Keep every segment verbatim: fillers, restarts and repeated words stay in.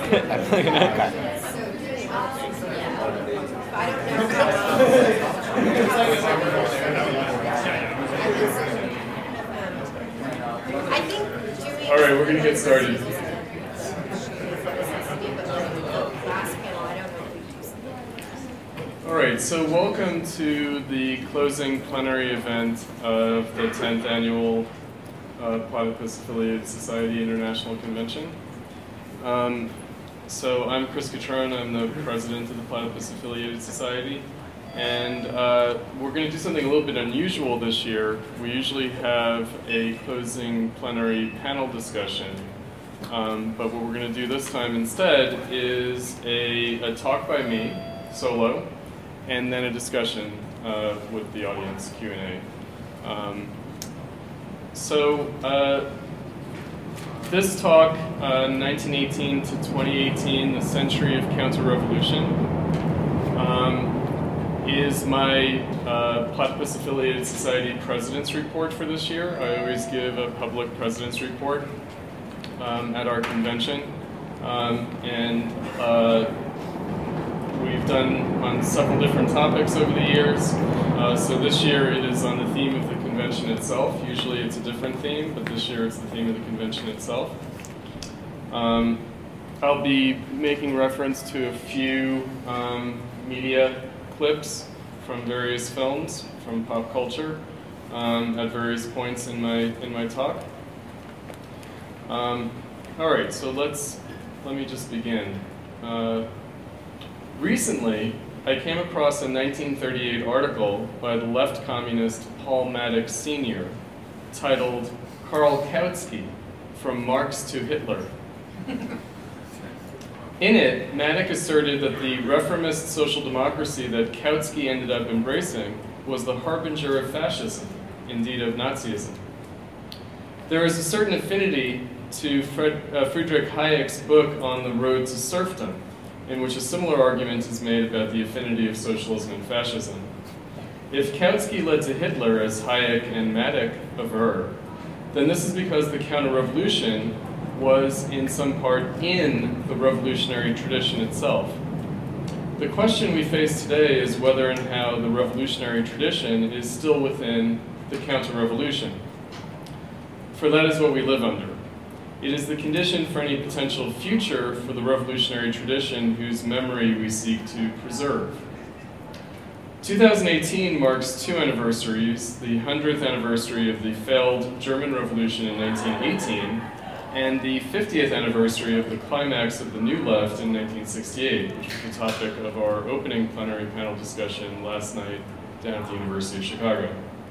All right, we're going to get started. All right, so welcome to the closing plenary event of the tenth Annual uh, Platypus Affiliated Society International Convention. Um, so I'm Chris Catrone, I'm the president of the Platypus Affiliated Society, and uh, we're going to do something a little bit unusual this year. We usually have a closing plenary panel discussion, um, but what we're going to do this time instead is a, a talk by me, solo, and then a discussion uh, with the audience, Q and A. Um, so uh, this talk, uh, nineteen eighteen to twenty eighteen, the Century of Counter-Revolution, um, is my uh, Platypus Affiliated Society President's Report for this year. I always give a public President's Report um, at our convention. Um, and uh, We've done on several different topics over the years. Uh, so this year it is on the theme of the convention itself. Usually it's a different theme, but this year it's the theme of the convention itself. Um, I'll be making reference to a few um, media clips from various films, from pop culture, um, at various points in my in my talk. Um, all right, so let's let me just begin. Uh, Recently, I came across a nineteen thirty-eight article by the left communist Paul Maddox Senior titled "Karl Kautsky, From Marx to Hitler." In it, Maddox asserted that the reformist social democracy that Kautsky ended up embracing was the harbinger of fascism, indeed of Nazism. There is a certain affinity to Fred, uh, Friedrich Hayek's book On the Road to Serfdom, in which a similar argument is made about the affinity of socialism and fascism. If Kautsky led to Hitler, as Hayek and Maddox aver, then this is because the counter-revolution was in some part in the revolutionary tradition itself. The question we face today is whether and how the revolutionary tradition is still within the counter-revolution. For that is what we live under. It is the condition for any potential future for the revolutionary tradition whose memory we seek to preserve. two thousand eighteen marks two anniversaries, the hundredth anniversary of the failed German Revolution in nineteen eighteen, and the fiftieth anniversary of the climax of the New Left in nineteen sixty-eight, which was the topic of our opening plenary panel discussion last night down at the University of Chicago.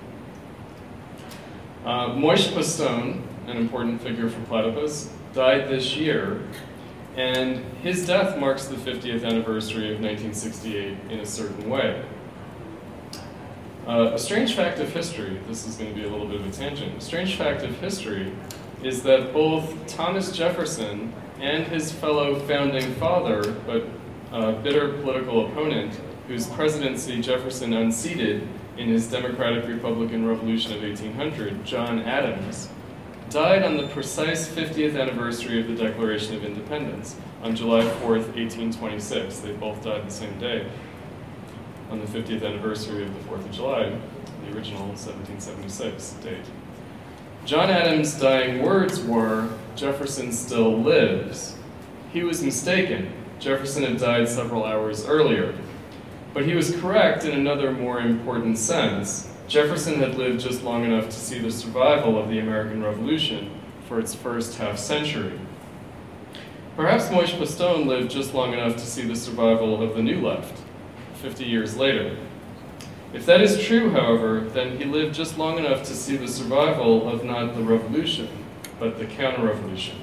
Uh, Moishe Postone, an important figure for Platypus, died this year, and his death marks the fiftieth anniversary of nineteen sixty-eight in a certain way. Uh, a strange fact of history, this is going to be a little bit of a tangent, a strange fact of history is that both Thomas Jefferson and his fellow founding father, but uh, bitter political opponent, whose presidency Jefferson unseated in his Democratic-Republican Revolution of eighteen hundred, John Adams, died on the precise fiftieth anniversary of the Declaration of Independence, on July fourth, eighteen twenty-six. They both died the same day, on the fiftieth anniversary of the fourth of July, the original seventeen seventy-six date. John Adams' dying words were, "Jefferson still lives." He was mistaken. Jefferson had died several hours earlier. But he was correct in another more important sense. Jefferson had lived just long enough to see the survival of the American Revolution for its first half century. Perhaps Moishe Postone lived just long enough to see the survival of the New Left, fifty years later. If that is true, however, then he lived just long enough to see the survival of not the revolution, but the counter-revolution.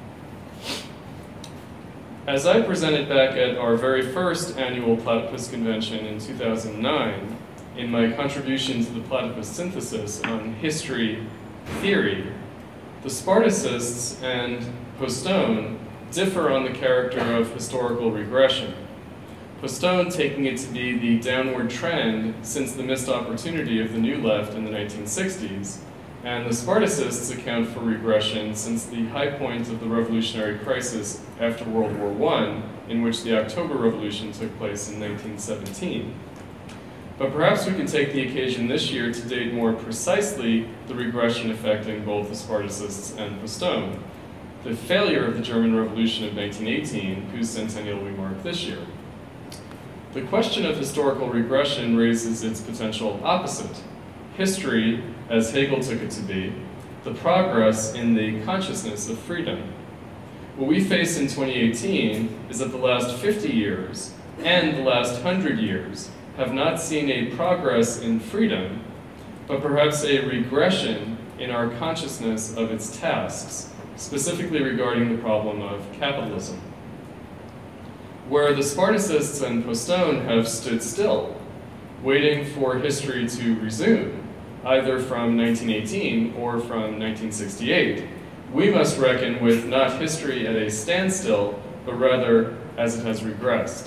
As I presented back at our very first annual Platypus Convention in two thousand nine, in my contribution to the Platypus Synthesis on history theory, the Spartacists and Postone differ on the character of historical regression. Postone taking it to be the downward trend since the missed opportunity of the New Left in the nineteen sixties, and the Spartacists account for regression since the high point of the revolutionary crisis after World War One, in which the October Revolution took place in nineteen seventeen. But perhaps we can take the occasion this year to date more precisely the regression affecting both the Spartacists and Postone, the failure of the German Revolution of nineteen eighteen, whose centennial we mark this year. The question of historical regression raises its potential opposite: history, as Hegel took it to be, the progress in the consciousness of freedom. What we face in twenty eighteen is that the last fifty years and the last hundred years have not seen a progress in freedom, but perhaps a regression in our consciousness of its tasks, specifically regarding the problem of capitalism. Where the Spartacists and Postone have stood still, waiting for history to resume, either from nineteen eighteen or from nineteen sixty-eight, we must reckon with not history at a standstill, but rather as it has regressed.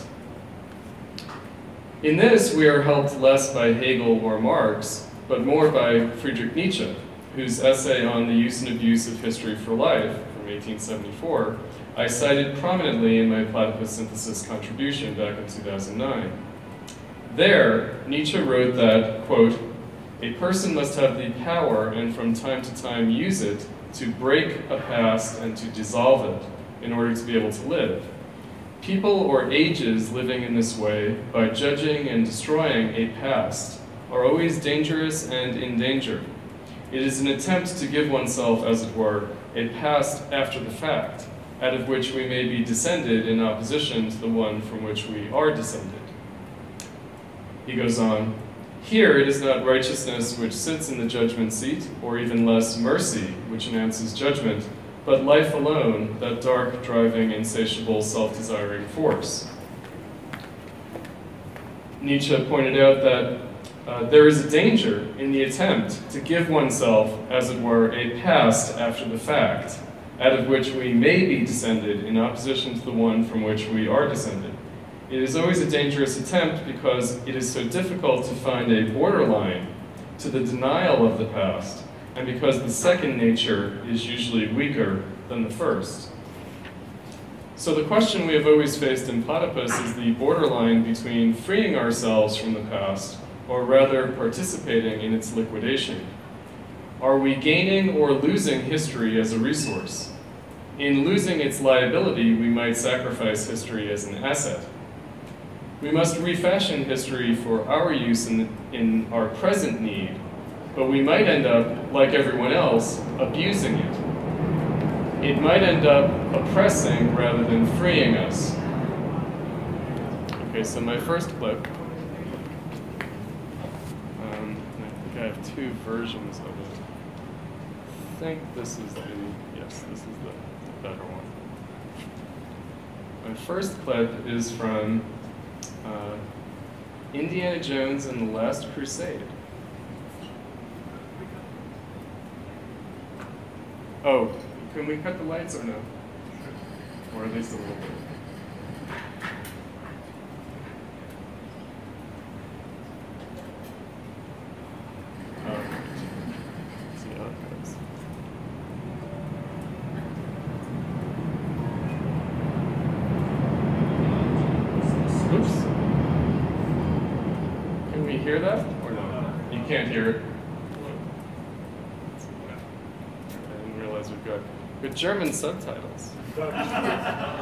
In this, we are helped less by Hegel or Marx, but more by Friedrich Nietzsche, whose essay on the use and abuse of history for life, from eighteen seventy-four, I cited prominently in my Platypus Synthesis contribution back in two thousand nine. There, Nietzsche wrote that, quote, "A person must have the power and from time to time use it to break a past and to dissolve it in order to be able to live. People or ages living in this way, by judging and destroying a past, are always dangerous and in danger. It is an attempt to give oneself, as it were, a past after the fact, out of which we may be descended in opposition to the one from which we are descended." He goes on, "Here it is not righteousness which sits in the judgment seat, or even less mercy which announces judgment, but life alone, that dark, driving, insatiable, self-desiring force." Nietzsche pointed out that uh, there is a danger in the attempt to give oneself, as it were, a past after the fact, out of which we may be descended in opposition to the one from which we are descended. It is always a dangerous attempt because it is so difficult to find a borderline to the denial of the past, and because the second nature is usually weaker than the first. So the question we have always faced in Platypus is the borderline between freeing ourselves from the past, or rather participating in its liquidation. Are we gaining or losing history as a resource? In losing its liability, we might sacrifice history as an asset. We must refashion history for our use in, in our present need, but we might end up, like everyone else, abusing it. It might end up oppressing rather than freeing us. Okay, so my first clip, um, I think I have two versions of it. I think this is the, yes, this is the better one. My first clip is from uh, Indiana Jones and the Last Crusade. Oh, can we cut the lights or no? Or at least a little bit. Oh, let's see how it goes. Oops. Can we hear that or no? You can't hear it. We've got good German subtitles. uh,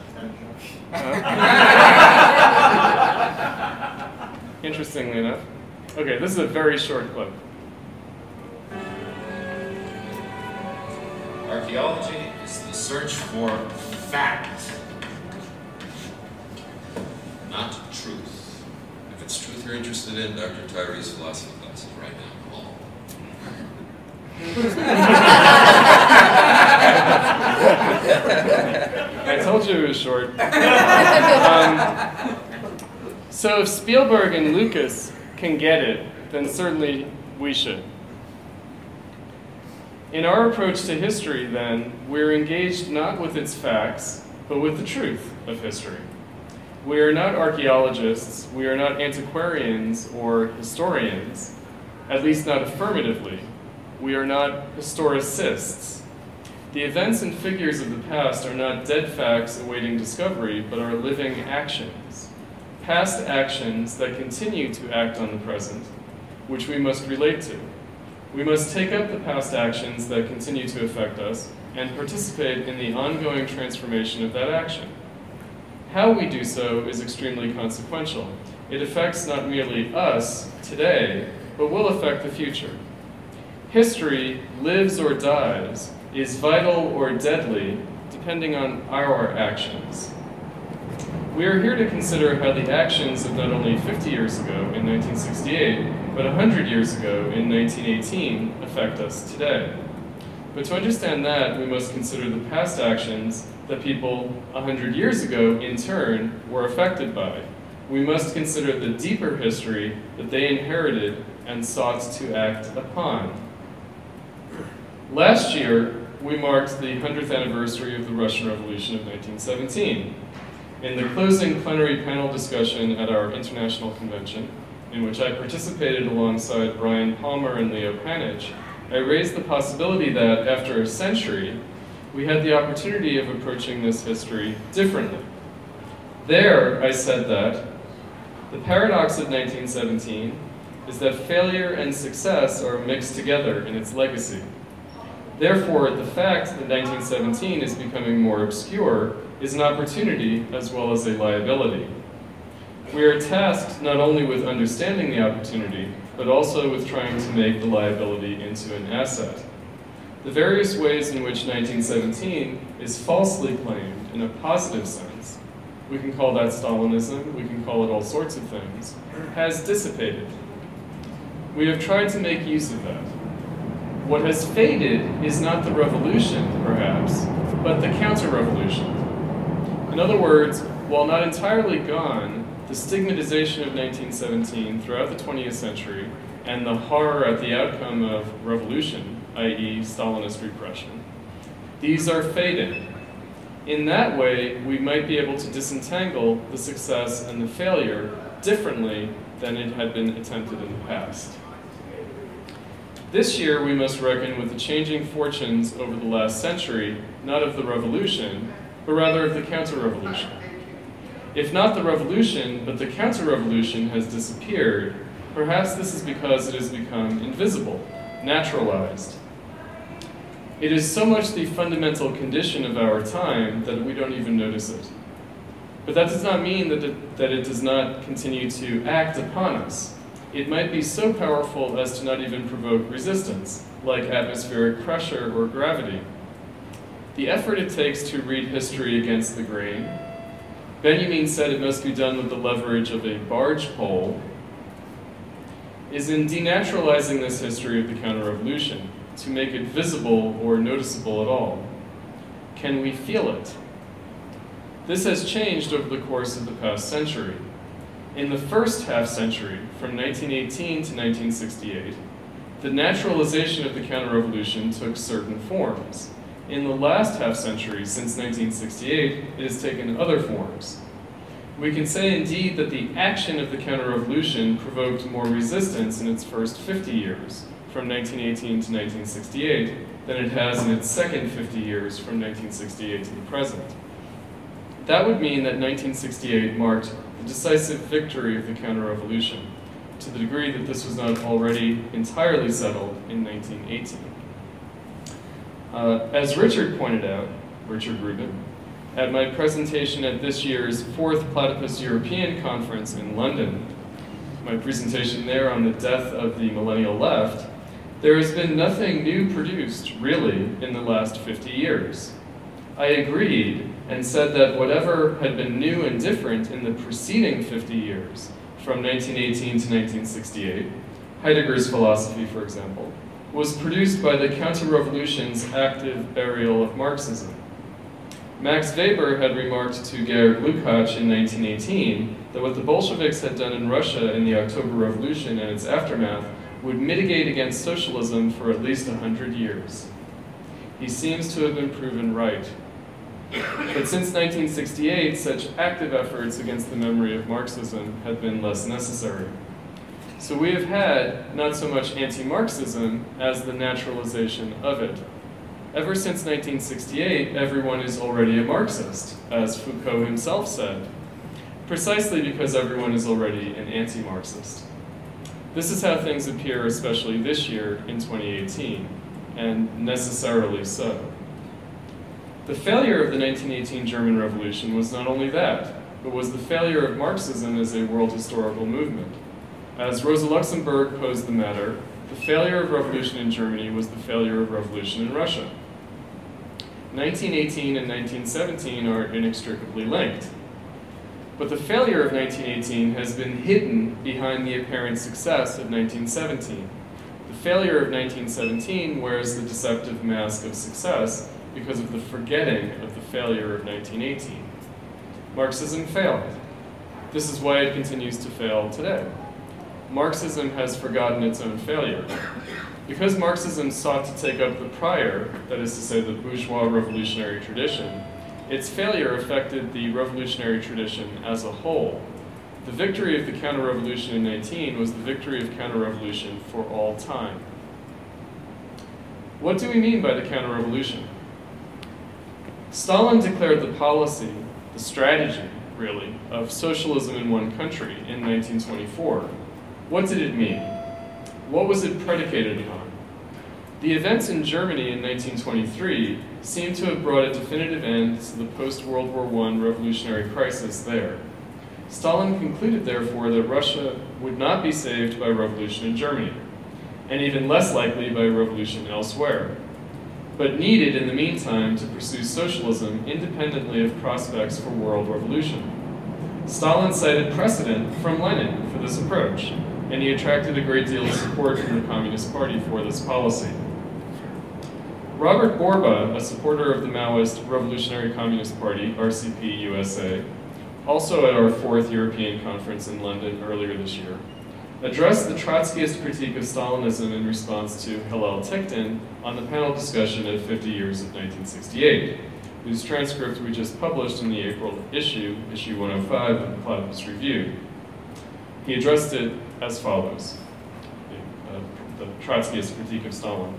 interestingly enough. Okay, this is a very short clip. Archaeology is the search for fact, not truth. If it's truth you're interested in, Doctor Tyree's philosophy class is right down the hall. I told you it was short. Um, so if Spielberg and Lucas can get it, then certainly we should. In our approach to history, then, we're engaged not with its facts, but with the truth of history. We are not archaeologists, we are not antiquarians or historians, at least not affirmatively. We are not historicists. The events and figures of the past are not dead facts awaiting discovery, but are living actions. Past actions that continue to act on the present, which we must relate to. We must take up the past actions that continue to affect us and participate in the ongoing transformation of that action. How we do so is extremely consequential. It affects not merely us today, but will affect the future. History lives or dies, is vital or deadly, depending on our actions. We are here to consider how the actions of not only fifty years ago in nineteen sixty-eight, but one hundred years ago in nineteen eighteen affect us today. But to understand that, we must consider the past actions that people one hundred years ago, in turn, were affected by. We must consider the deeper history that they inherited and sought to act upon. Last year, we marked the one hundredth anniversary of the Russian Revolution of nineteen seventeen. In the closing plenary panel discussion at our international convention, in which I participated alongside Brian Palmer and Leo Panich, I raised the possibility that, after a century, we had the opportunity of approaching this history differently. There, I said that the paradox of nineteen seventeen is that failure and success are mixed together in its legacy. Therefore, the fact that nineteen seventeen is becoming more obscure is an opportunity as well as a liability. We are tasked not only with understanding the opportunity, but also with trying to make the liability into an asset. The various ways in which nineteen seventeen is falsely claimed in a positive sense, we can call that Stalinism, we can call it all sorts of things, has dissipated. We have tried to make use of that. What has faded is not the revolution, perhaps, but the counter-revolution. In other words, while not entirely gone, the stigmatization of nineteen seventeen throughout the twentieth century and the horror at the outcome of revolution, that is. Stalinist repression, these are fading. In that way, we might be able to disentangle the success and the failure differently than it had been attempted in the past. This year, we must reckon with the changing fortunes over the last century, not of the revolution, but rather of the counter-revolution. If not the revolution, but the counter-revolution has disappeared, perhaps this is because it has become invisible, naturalized. It is so much the fundamental condition of our time that we don't even notice it. But that does not mean that it, that it does not continue to act upon us. It might be so powerful as to not even provoke resistance, like atmospheric pressure or gravity. The effort it takes to read history against the grain. Benjamin said it must be done with the leverage of a barge pole, is in denaturalizing this history of the counter-revolution, to make it visible or noticeable at all. Can we feel it? This has changed over the course of the past century. In the first half-century, from nineteen eighteen to nineteen sixty-eight, the naturalization of the counter-revolution took certain forms. In the last half-century, since nineteen sixty-eight, it has taken other forms. We can say indeed that the action of the counter-revolution provoked more resistance in its first fifty years, from nineteen eighteen to nineteen sixty-eight, than it has in its second fifty years, from nineteen sixty-eight to the present. That would mean that nineteen sixty-eight marked the decisive victory of the counter-revolution, to the degree that this was not already entirely settled in nineteen eighteen. Uh, as Richard pointed out, Richard Rubin, at my presentation at this year's fourth Platypus European Conference in London, my presentation there on the death of the millennial left, there has been nothing new produced, really, in the last fifty years. I agreed and said that whatever had been new and different in the preceding fifty years, from nineteen eighteen to nineteen sixty-eight, Heidegger's philosophy, for example, was produced by the counter-revolution's active burial of Marxism. Max Weber had remarked to Georg Lukács in nineteen eighteen that what the Bolsheviks had done in Russia in the October Revolution and its aftermath would mitigate against socialism for at least a hundred years. He seems to have been proven right. But since nineteen sixty-eight, such active efforts against the memory of Marxism have been less necessary. So we have had not so much anti-Marxism as the naturalization of it. Ever since nineteen sixty-eight, everyone is already a Marxist, as Foucault himself said, precisely because everyone is already an anti-Marxist. This is how things appear, especially this year in twenty eighteen, and necessarily so. The failure of the nineteen eighteen German Revolution was not only that, but was the failure of Marxism as a world historical movement. As Rosa Luxemburg posed the matter, the failure of revolution in Germany was the failure of revolution in Russia. nineteen eighteen and nineteen seventeen are inextricably linked. But the failure of nineteen eighteen has been hidden behind the apparent success of nineteen seventeen. The failure of nineteen seventeen wears the deceptive mask of success because of the forgetting of the failure of nineteen eighteen. Marxism failed. This is why it continues to fail today. Marxism has forgotten its own failure. Because Marxism sought to take up the prior, that is to say the bourgeois revolutionary tradition, its failure affected the revolutionary tradition as a whole. The victory of the counter-revolution in nineteen was the victory of counter-revolution for all time. What do we mean by the counter-revolution? Stalin declared the policy, the strategy, really, of socialism in one country in nineteen twenty-four. What did it mean? What was it predicated upon? The events in Germany in nineteen twenty-three seem to have brought a definitive end to the post-World War One revolutionary crisis there. Stalin concluded, therefore, that Russia would not be saved by revolution in Germany, and even less likely by revolution elsewhere, but needed in the meantime to pursue socialism independently of prospects for world revolution. Stalin cited precedent from Lenin for this approach, and he attracted a great deal of support from the Communist Party for this policy. Robert Borba, a supporter of the Maoist Revolutionary Communist Party, R C P U S A, also at our fourth European conference in London earlier this year, addressed the Trotskyist critique of Stalinism in response to Hillel Ticktin on the panel discussion at fifty years of nineteen sixty-eight, whose transcript we just published in the April issue, issue one oh five of the Platypus Review. He addressed it as follows, the, uh, the Trotskyist critique of Stalin.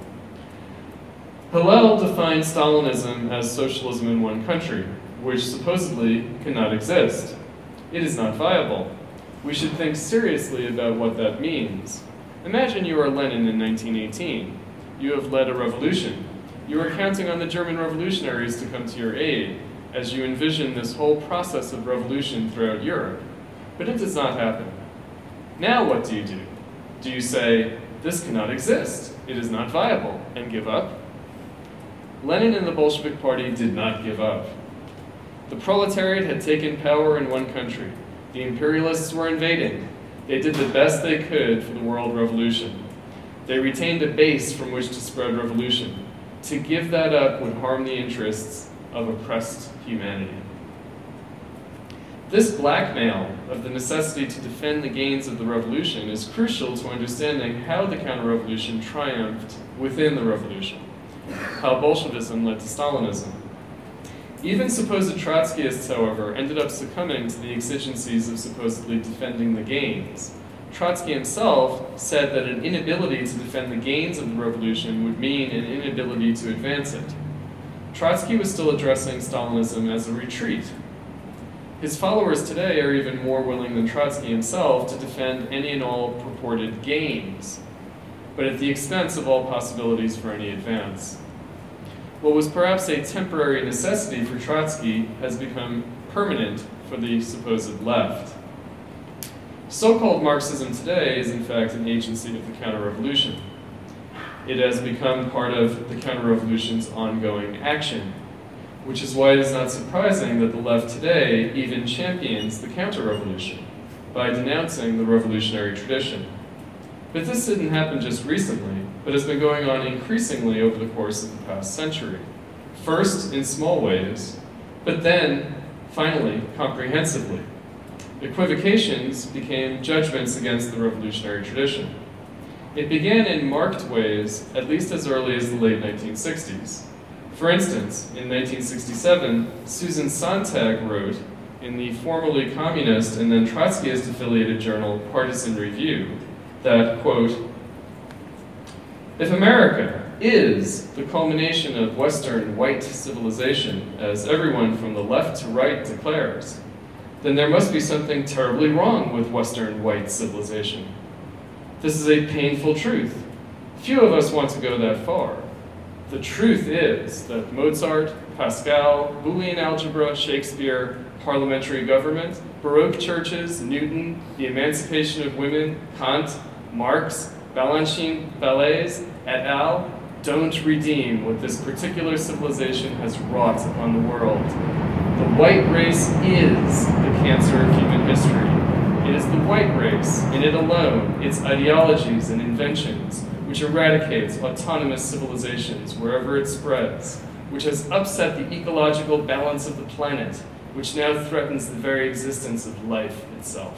Hillel defined Stalinism as socialism in one country, which supposedly cannot exist. It is not viable. We should think seriously about what that means. Imagine you are Lenin in nineteen eighteen. You have led a revolution. You are counting on the German revolutionaries to come to your aid as you envision this whole process of revolution throughout Europe. But it does not happen. Now what do you do? Do you say, this cannot exist, it is not viable, and give up? Lenin and the Bolshevik Party did not give up. The proletariat had taken power in one country. The imperialists were invading. They did the best they could for the world revolution. They retained a base from which to spread revolution. To give that up would harm the interests of oppressed humanity. This blackmail of the necessity to defend the gains of the revolution is crucial to understanding how the counter-revolution triumphed within the revolution, how Bolshevism led to Stalinism. Even supposed Trotskyists, however, ended up succumbing to the exigencies of supposedly defending the gains. Trotsky himself said that an inability to defend the gains of the revolution would mean an inability to advance it. Trotsky was still addressing Stalinism as a retreat. His followers today are even more willing than Trotsky himself to defend any and all purported gains, but at the expense of all possibilities for any advance. What was perhaps a temporary necessity for Trotsky has become permanent for the supposed left. So-called Marxism today is in fact an agency of the counter-revolution. It has become part of the counter-revolution's ongoing action, which is why it is not surprising that the left today even champions the counter-revolution by denouncing the revolutionary tradition. But this didn't happen just recently, but has been going on increasingly over the course of the past century. First in small ways, but then, finally, comprehensively. Equivocations became judgments against the revolutionary tradition. It began in marked ways at least as early as the late nineteen sixties. For instance, in nineteen sixty-seven, Susan Sontag wrote in the formerly communist and then Trotskyist-affiliated journal Partisan Review that, quote, if America is the culmination of Western white civilization, as everyone from the left to right declares, then there must be something terribly wrong with Western white civilization. This is a painful truth. Few of us want to go that far. The truth is that Mozart, Pascal, Boolean algebra, Shakespeare, parliamentary government, Baroque churches, Newton, the emancipation of women, Kant, Marx, Balanchine, Ballets, et al. Don't redeem what this particular civilization has wrought upon the world. The white race is the cancer of human history. It is the white race, in it alone, its ideologies and inventions, which eradicates autonomous civilizations wherever it spreads, which has upset the ecological balance of the planet, which now threatens the very existence of life itself.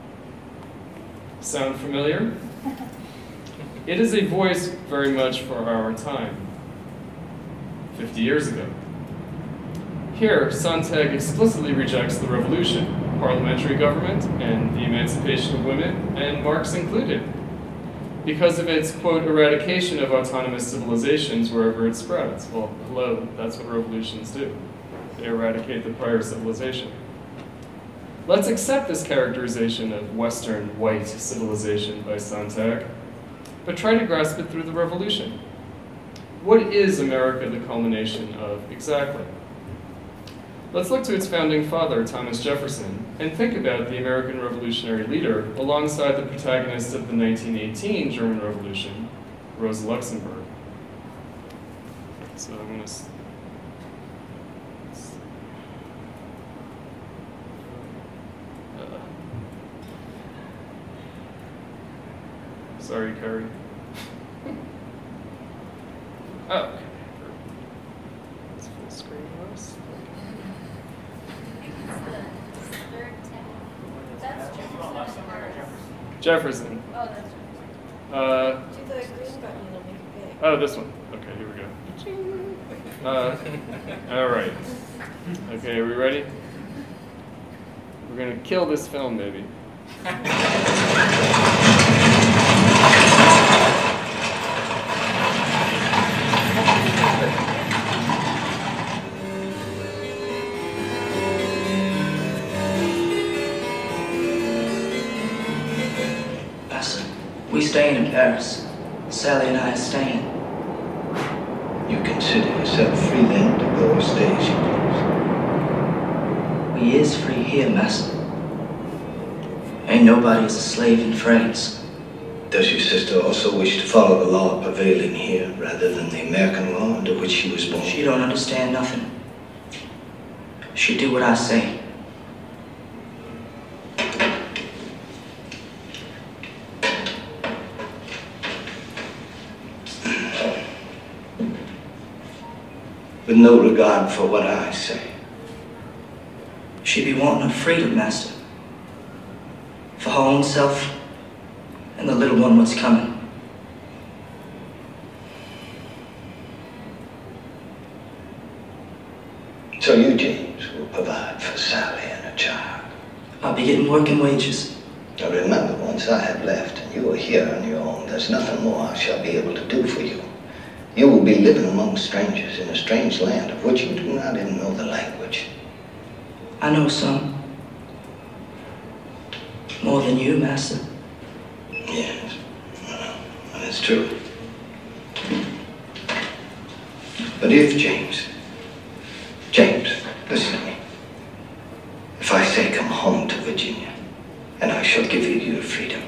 Sound familiar? It is a voice very much for our time, fifty years ago. Here, Sontag explicitly rejects the revolution, parliamentary government, and the emancipation of women, and Marx included, because of its, quote, eradication of autonomous civilizations wherever it spreads. Well, hello, that's what revolutions do. They eradicate the prior civilization. Let's accept this characterization of Western white civilization by Sontag, but try to grasp it through the revolution. What is America the culmination of exactly? Let's look to its founding father, Thomas Jefferson, and think about the American revolutionary leader alongside the protagonist of the nineteen eighteen German Revolution, Rosa Luxemburg. So I'm going to... Sorry, Carrie. Oh, okay. It's full screen noise. That's Jefferson. Oh, that's Jefferson. Uh, Do the green button, it'll make it big. oh, this one. Okay, here we go. Uh, all right. Okay, are we ready? We're gonna kill this film, baby. We staying in Paris. Sally and I are staying. You consider yourself free then to go or stay as you please? We is free here, master. Ain't nobody is a slave in France. Does your sister also wish to follow the law prevailing here rather than the American law under which she was born? She don't understand nothing. She do what I say. With no regard for what I say. She be wanting her freedom, master. For her own self and the little one what's coming. So you, James, will provide for Sally and her child. I'll be getting working wages. Now remember, once I have left and you are here on your own, there's nothing more I shall be able to do for you. You will be living among strangers in a strange land of which you do not even know the language. I know some. More than you, master. Yes, and it's true. But if, James, James, listen to me. If I say come home to Virginia, and I shall give you your freedom.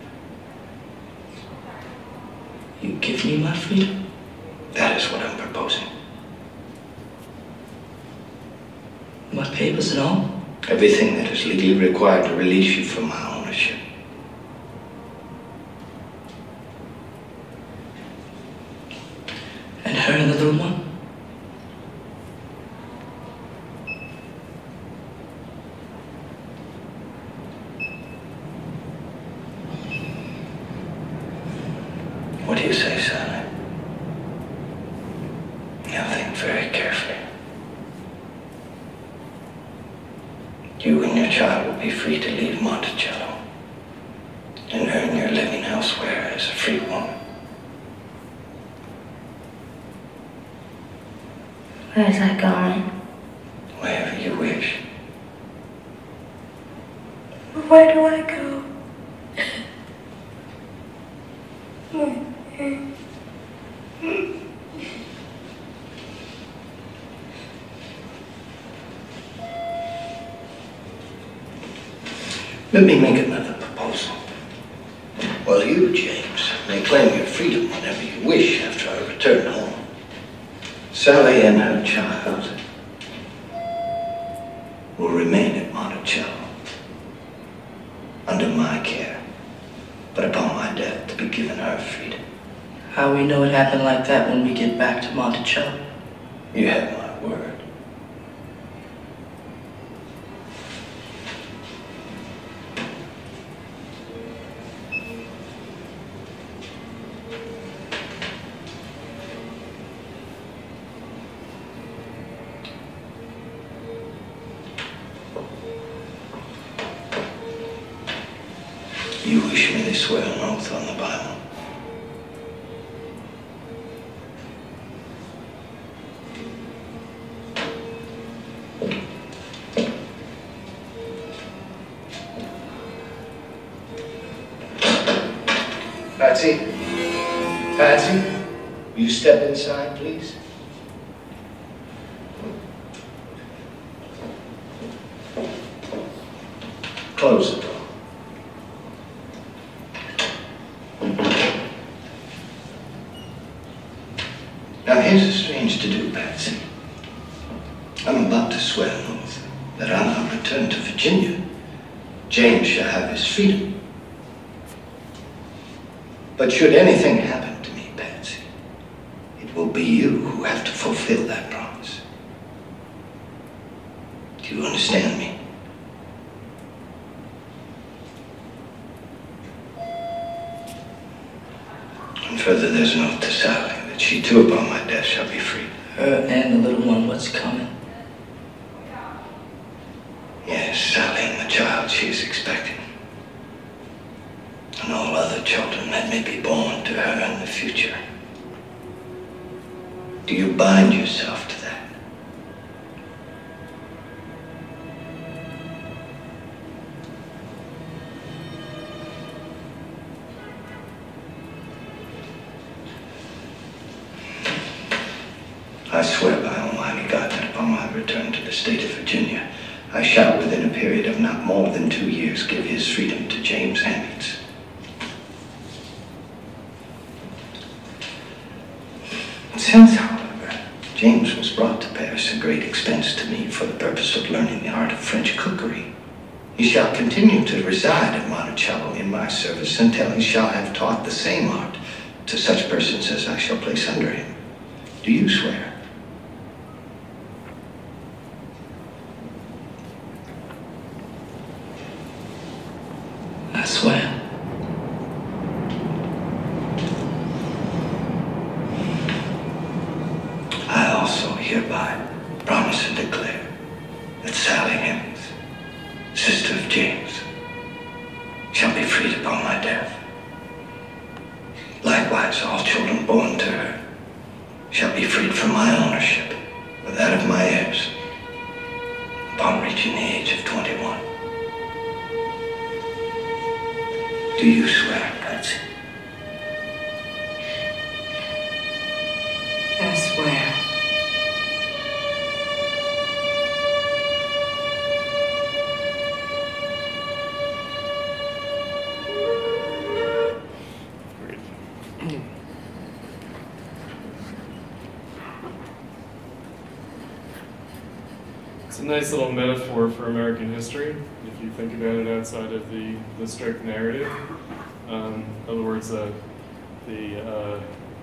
You give me my freedom? That is what I'm proposing. My papers and all? Everything that is legally required to release you from my ownership. And her and the little one? What do you say, Sally? Now think very carefully. You and your child will be free to leave Monticello and earn your living elsewhere. elsewhere as a free woman. Where's that going? Wherever you wish. Where do I go? Let me make another proposal. Well, you, James, may claim your freedom whenever you wish after I return home. Sally and her child will remain at Monticello under my care, but upon my death to be given her freedom. How we know it happened like that when we get back to Monticello? You have my word. You wish me to swear an oath on the Bible? Patsy? Patsy? Will you step inside, please? Close the door. Now, here's a strange to-do, Patsy. I'm about to swear an oath that on our return to Virginia, James shall have his freedom. But should anything happen to me, Patsy, it will be you who have to fulfill that promise. Do you understand me? And further, there's an oath to Sally that she too upon my death shall be free. Her and the little one, what's coming? Yes, Sally and the child she is expecting. And all other children that may be born to her in the future. Do you bind yourself to that? I swear by Almighty God that upon my return to the state of Virginia, I shall, within a period of not more than two years, give his freedom to James Hammonds. Since, however, James was brought to Paris at great expense to me for the purpose of learning the art of French cookery, he shall continue to reside at Monticello in my service until he shall have taught the same art to such persons as I shall place under him. Do you swear? I swear. I also hereby promise and declare that Sally Hammonds, sister of James, shall be freed upon my death. Likewise, all children born to her shall be freed from my ownership or that of my heirs upon reaching the age of twenty-one. Do you swear, Patsy? I swear. Great. It's a nice little metaphor for American history, if you think about it outside of the, the strict narrative. Um, in other words, uh, the uh,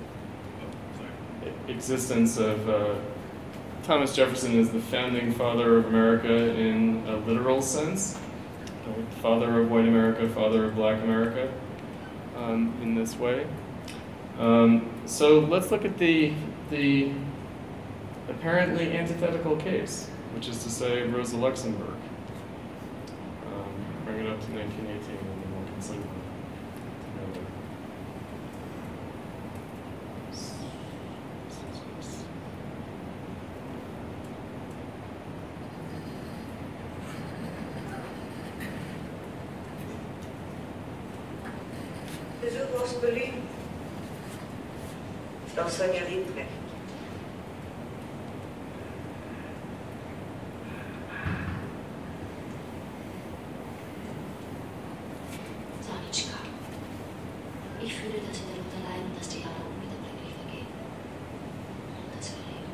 existence of uh, Thomas Jefferson as the founding father of America in a literal sense, right? Father of white America, father of black America, um, in this way. Um, so let's look at the, the apparently antithetical case, which is to say Rosa Luxemburg. Um, bring it up to nineteen eighteen and then we'll consider Besuch aus Berlin. Frau Sonja Liebknecht. Sanitschka, ich fühle, dass Sie darunter leiden, dass die Jahre unwiederbringlich vergehen. Und dass wir leben.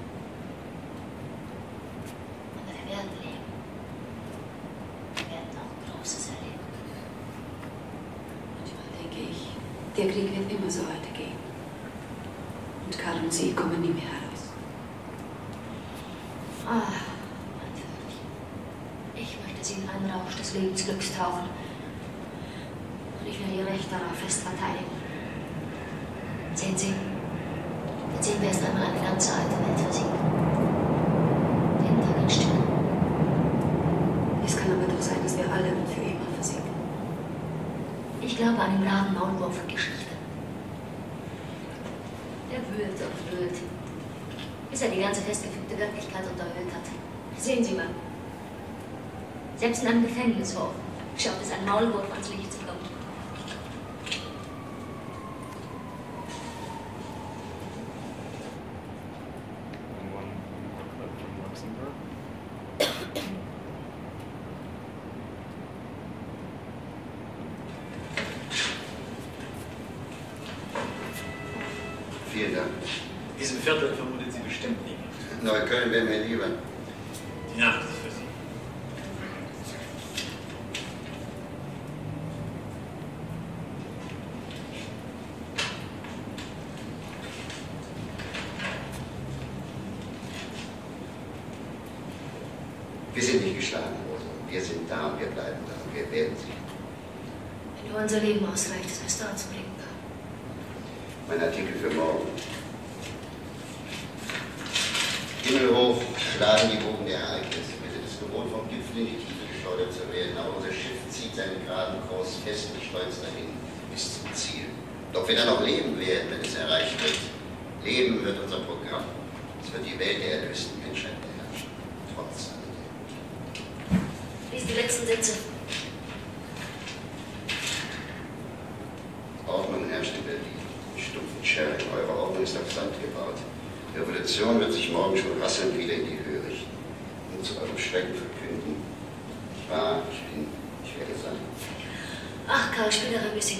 Aber wir werden leben. Wir werden auch Großes erleben. Manchmal denke ich, der Krieg wird immer so weitergehen. Und Karl und Sie kommen nie mehr heraus. Ah, mein Vögelchen. Ich möchte Sie in einen Rausch des Lebensglücks tauchen. Und ich werde Ihr Recht darauf fest verteidigen. Sehen Sie, dann sehen wir erst einmal eine ganze alte Welt versinken. Den Tag in Stille. Es kann aber doch sein, dass wir alle für immer versinken. Ich glaube an den braven Maulwurf und Geschichte. Er wühlt und wühlt, bis er die ganze festgefügte Wirklichkeit unterhöhlt hat. Sehen Sie mal. Selbst in einem Gefängnishof schafft es ein Maulwurf ans Licht zu kommen. And one more clip from Luxembourg. Vielen Dank. In diesem Viertel vermutet sie bestimmt nie. Neukölln wäre mir lieber. Die Nacht ist für Sie. Wir sind nicht geschlagen worden. Wir sind da und wir bleiben da und wir werden sie. Wenn nur unser Leben ausreicht, es Restaurant zu bringen. Mein Artikel für morgen. Himmelhoch schlagen die Wogen der Ereignisse. Bitte das gewohnt vom Gipfel in die Tiefe geschleudert zu werden. Aber unser Schiff zieht seinen geraden Kurs fest und stolz dahin bis zum Ziel. Doch wir dann noch leben werden, wenn es erreicht wird. Leben wird unser Programm. Es wird die Welt der erlösten Menschheit beherrschen. Trotz alledem. Lies die letzten Sätze. Ordnung herrscht in Berlin. Stumpfen Schergen, eure Ordnung ist auf Sand gebaut. Die Revolution wird sich morgen schon rasselnd wieder in die Höhe richten. Und zu eurem Schrecken verkünden. Ich war, ich bin, ich werde sein. Ach, Karl, spiel doch ein bisschen.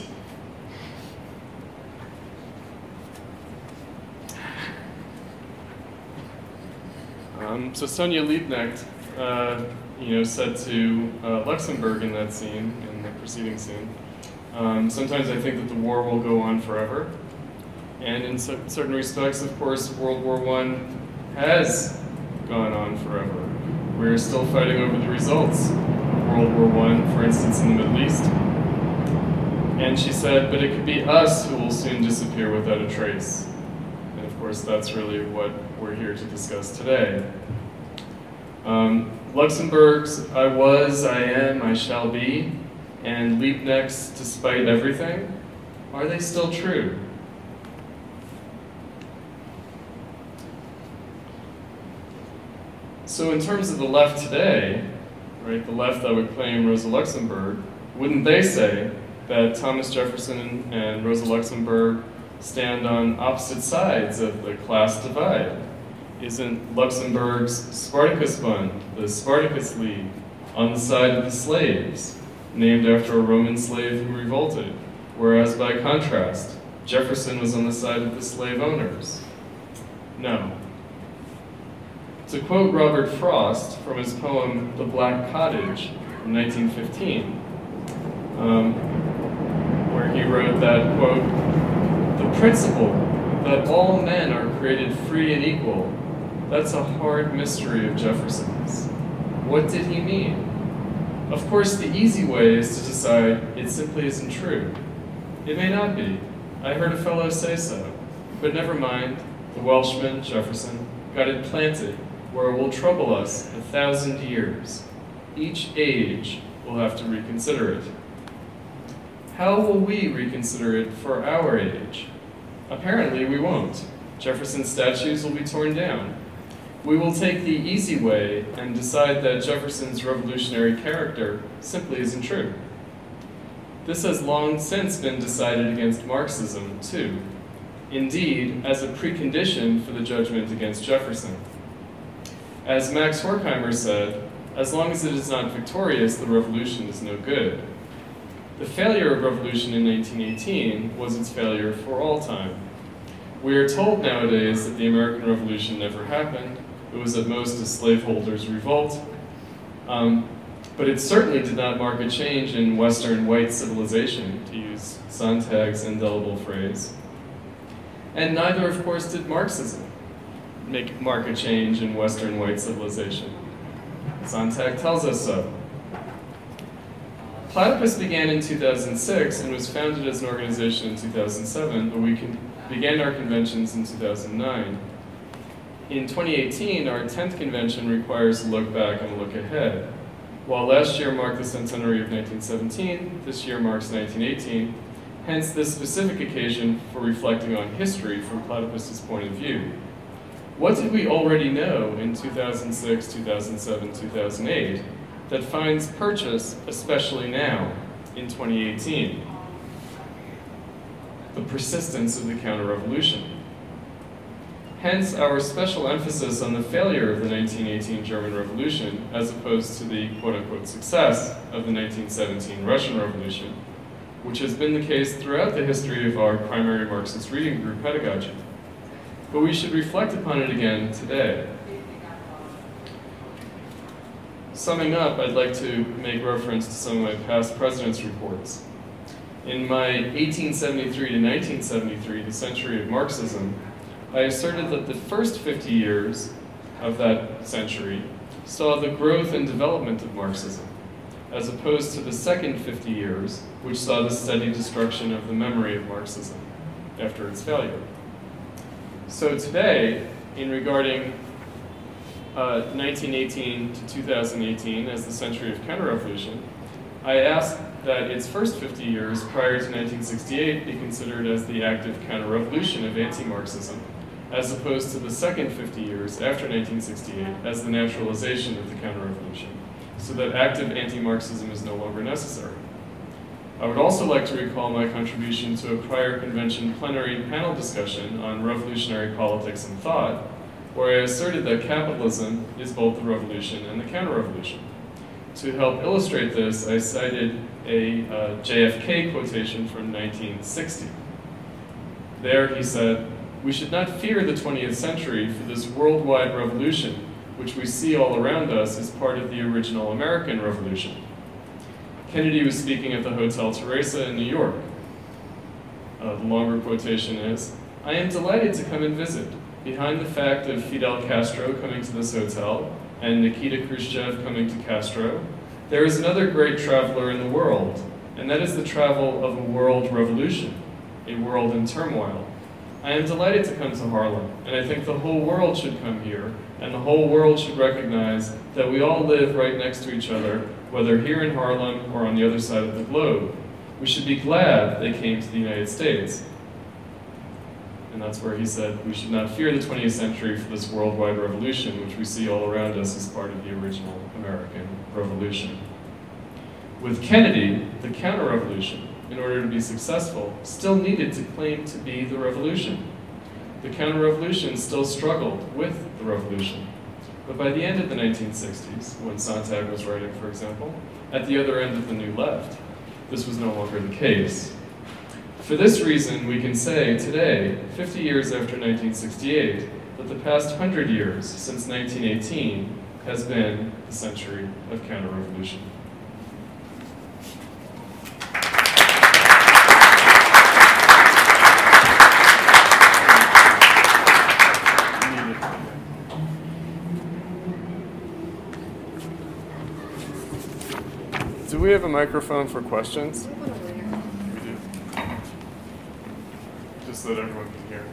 Um, so Sonia Liebknecht, uh, you know, said to uh, Luxembourg in that scene, in the preceding scene, um, sometimes I think that the war will go on forever. And in cer- certain respects, of course, World War One has gone on forever. We're still fighting over the results of World War One, for instance, in the Middle East. And she said, but it could be us who will soon disappear without a trace. And of course, that's really what we're here to discuss today. Um, Luxembourg's I was, I am, I shall be, and Liebknecht's despite everything, are they still true? So in terms of the left today, right, the left that would claim Rosa Luxemburg, wouldn't they say that Thomas Jefferson and Rosa Luxemburg stand on opposite sides of the class divide? Isn't Luxemburg's Spartacus Fund, the Spartacus League, on the side of the slaves, named after a Roman slave who revolted, whereas by contrast, Jefferson was on the side of the slave owners? No. To quote Robert Frost from his poem The Black Cottage from nineteen fifteen, um, where he wrote that, quote, "The principle that all men are created free and equal, that's a hard mystery of Jefferson's. What did he mean? Of course, the easy way is to decide it simply isn't true. It may not be. I heard a fellow say so. But never mind, the Welshman, Jefferson, got it planted where it will trouble us a thousand years. Each age will have to reconsider it. How will we reconsider it for our age? Apparently we won't. Jefferson's statues will be torn down. We will take the easy way and decide that Jefferson's revolutionary character simply isn't true. This has long since been decided against Marxism, too. Indeed, as a precondition for the judgment against Jefferson. As Max Horkheimer said, as long as it is not victorious, the revolution is no good. The failure of revolution in nineteen eighteen was its failure for all time. We are told nowadays that the American Revolution never happened. It was at most a slaveholders' revolt. Um, but it certainly did not mark a change in Western white civilization, to use Sontag's indelible phrase. And neither, of course, did Marxism make mark a change in Western white civilization. Sontag tells us so. Platypus began in two thousand six and was founded as an organization in two thousand seven, but we can, began our conventions in two thousand nine. In twenty eighteen, our tenth convention requires a look back and a look ahead. While last year marked the centenary of nineteen seventeen, this year marks nineteen eighteen, hence this specific occasion for reflecting on history from Platypus's point of view. What did we already know in two thousand six, two thousand seven, two thousand eight that finds purchase, especially now, in twenty eighteen? The persistence of the counter-revolution. Hence our special emphasis on the failure of the nineteen eighteen German Revolution as opposed to the quote-unquote success of the nineteen seventeen Russian Revolution, which has been the case throughout the history of our primary Marxist reading group pedagogy. But we should reflect upon it again today. Summing up, I'd like to make reference to some of my past presidents' reports. In my eighteen seventy-three to nineteen seventy-three, the century of Marxism, I asserted that the first fifty years of that century saw the growth and development of Marxism, as opposed to the second fifty years, which saw the steady destruction of the memory of Marxism after its failure. So today, in regarding uh, nineteen eighteen to two thousand eighteen as the century of counter-revolution, I asked that its first fifty years prior to nineteen sixty-eight be considered as the active counter-revolution of anti-Marxism, as opposed to the second fifty years after nineteen sixty-eight as the naturalization of the counter-revolution, so that active anti-Marxism is no longer necessary. I would also like to recall my contribution to a prior convention plenary panel discussion on revolutionary politics and thought, where I asserted that capitalism is both the revolution and the counter-revolution. To help illustrate this, I cited a uh, J F K quotation from nineteen sixty. There he said, "We should not fear the twentieth century, for this worldwide revolution, which we see all around us, is part of the original American Revolution." Kennedy was speaking at the Hotel Teresa in New York. Uh, the longer quotation is, "I am delighted to come and visit. Behind the fact of Fidel Castro coming to this hotel and Nikita Khrushchev coming to Castro, there is another great traveler in the world, and that is the travel of a world revolution, a world in turmoil. I am delighted to come to Harlem, and I think the whole world should come here, and the whole world should recognize that we all live right next to each other, whether here in Harlem or on the other side of the globe. We should be glad they came to the United States." And that's where he said, "We should not fear the twentieth century for this worldwide revolution, which we see all around us as part of the original American Revolution." With Kennedy, the counter-revolution, in order to be successful, still needed to claim to be the revolution. The counter-revolution still struggled with the revolution. But by the end of the nineteen sixties, when Sontag was writing, for example, at the other end of the New Left, this was no longer the case. For this reason, we can say today, fifty years after nineteen sixty-eight, that the past hundred years, since nineteen eighteen, has been the century of counter-revolution. Do we have a microphone for questions? We do. Just so that everyone can hear.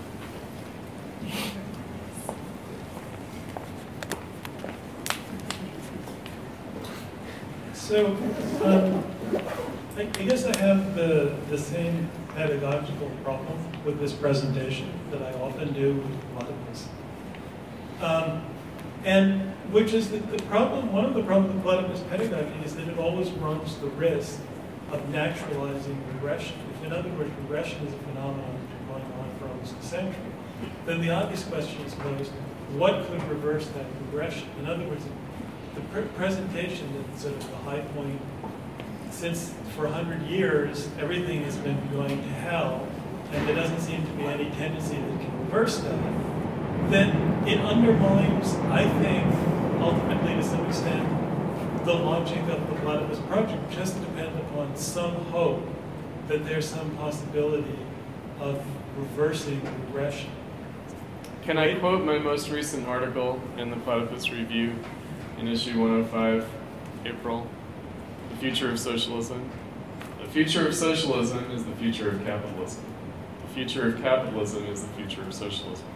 So, um, I, I guess I have the, the same pedagogical problem with this presentation that I often do with a lot of this. Um, and which is that the problem, one of the problems with Platypus pedagogy is that it always runs the risk of naturalizing regression. If, in other words, regression is a phenomenon that's been going on for almost a century, then the obvious question is posed, what could reverse that regression? In other words, the pr presentation that sort of the high point, since for a hundred years, everything has been going to hell, and there doesn't seem to be any tendency that can reverse that, then it undermines, I think, ultimately to some extent, the logic of the Platypus project, just to depend upon some hope that there's some possibility of reversing regression. Can I quote my most recent article in the Platypus Review in issue one oh five, April? The future of socialism. The future of socialism is the future of capitalism. The future of capitalism is the future of socialism.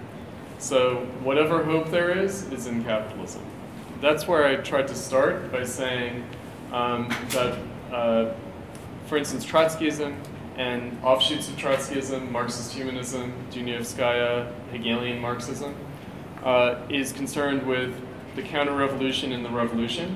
So whatever hope there is, is in capitalism. That's where I tried to start by saying um, that, uh, for instance, Trotskyism and offshoots of Trotskyism, Marxist humanism, Dunayevskaya, Hegelian Marxism, uh, is concerned with the counter-revolution in the revolution.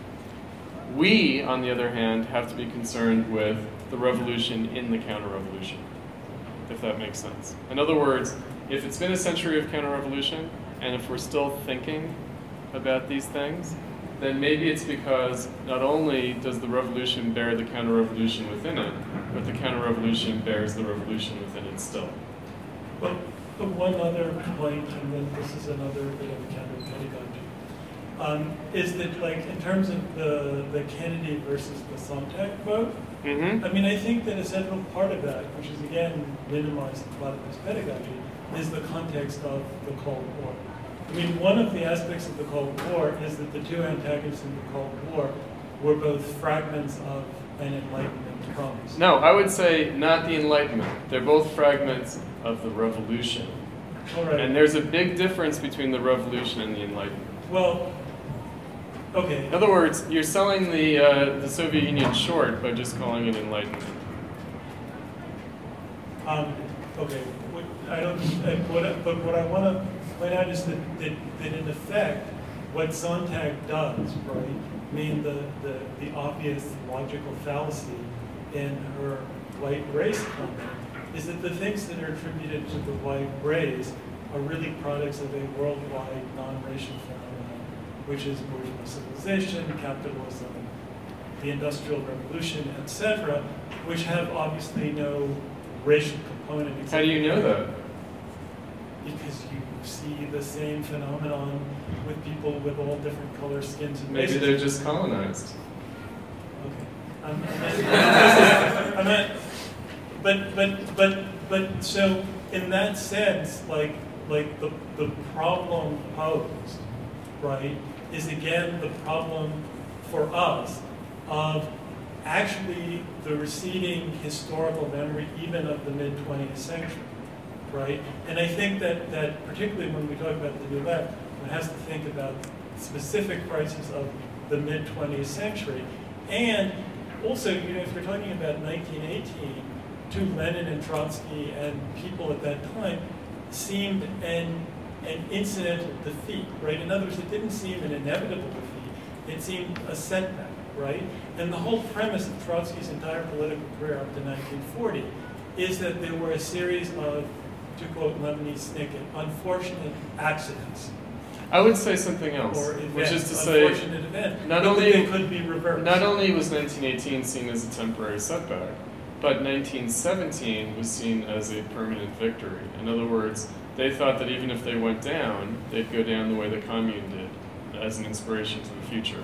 We, on the other hand, have to be concerned with the revolution in the counter-revolution, if that makes sense. In other words, if it's been a century of counter-revolution, and if we're still thinking about these things, then maybe it's because not only does the revolution bear the counter-revolution within it, but the counter-revolution bears the revolution within it still. But, but one other point, and then this is another bit of counter-pedagogy, um, is that, like, in terms of the, the Kennedy versus the Sontag vote, mm-hmm. I mean, I think that a central part of that, which is, again, minimized in Platypus pedagogy, is the context of the Cold War. I mean, one of the aspects of the Cold War is that the two antagonists in the Cold War were both fragments of an Enlightenment promise. No, I would say not the Enlightenment. They're both fragments of the revolution. All right. And there's a big difference between the revolution and the Enlightenment. Well, okay. In other words, you're selling the, uh, the Soviet Union short by just calling it Enlightenment. Um, okay. What, I don't, uh, what, but what I want to point out is that, that, that in effect, what Sontag does, right, I mean the, the, the obvious logical fallacy in her white race comment is that the things that are attributed to the white race are really products of a worldwide non-racial phenomenon, which is bourgeois civilization, capitalism, the Industrial Revolution, et cetera, which have obviously no racial component. How do you know that? Because you see the same phenomenon with people with all different color skins and Maybe races. they're just colonized. Okay. I'm, I'm, I'm not, but, but, but, but, so in that sense, like, like the, the problem posed, right, is again the problem for us of actually the receding historical memory even of the mid twentieth century. Right? And I think that, that particularly when we talk about the New Left, one has to think about specific crises of the mid twentieth century. And also, you know, if we're talking about nineteen eighteen, to Lenin and Trotsky and people at that time seemed an, an incidental defeat, right? In other words, it didn't seem an inevitable defeat. It seemed a setback, right? And the whole premise of Trotsky's entire political career up to nineteen forty is that there were a series of, to quote Lemony Snicket, unfortunate accidents. I would say something else, Or events, which is to say, unfortunate event, not but only they could be reversed. Not only was nineteen eighteen seen as a temporary setback, but nineteen seventeen was seen as a permanent victory. In other words, they thought that even if they went down, they'd go down the way the Commune did, as an inspiration to the future.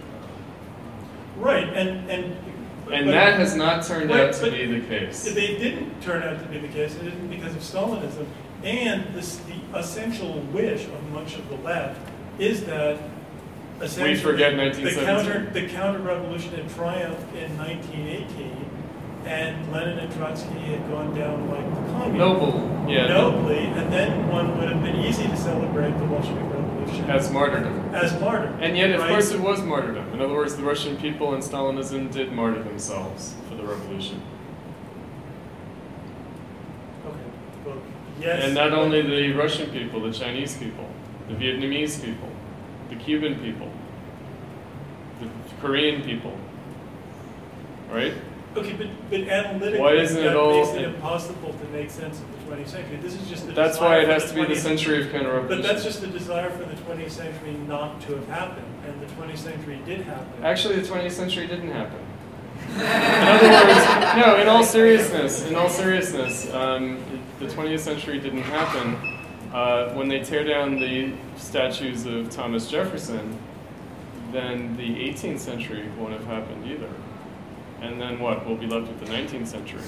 Right, and and and but, that has not turned but, out to but be the case. They didn't turn out to be the case. It didn't because of Stalinism. And this, the essential wish of much of the left is that essentially we forget nineteen the seventeen. counter the counter-revolution had triumphed in nineteen eighteen, and Lenin and Trotsky had gone down like the Commune. Noble, yeah. Nobly, and then one would have been easy to celebrate the Bolshevik Revolution as martyrdom. As martyrdom. And yet, of right? course, it was martyrdom. In other words, the Russian people and Stalinism did martyr themselves for the revolution. Okay. Well, yes. And not only the Russian people, the Chinese people, the Vietnamese people, the Cuban people, the Korean people, right? Okay, but, but analytically, Why isn't it that all- makes it impossible to make sense of the twentieth century. This is just the That's desire why it for has the to be the twentieth century of counter-revolution. But that's just the desire for the twentieth century not to have happened, and the twentieth century did happen. Actually, the twentieth century didn't happen. In other words, no, in all seriousness, in all seriousness, um, the twentieth century didn't happen. Uh, when they tear down the statues of Thomas Jefferson, then the eighteenth century won't have happened either. And then what? We'll be left with the nineteenth century.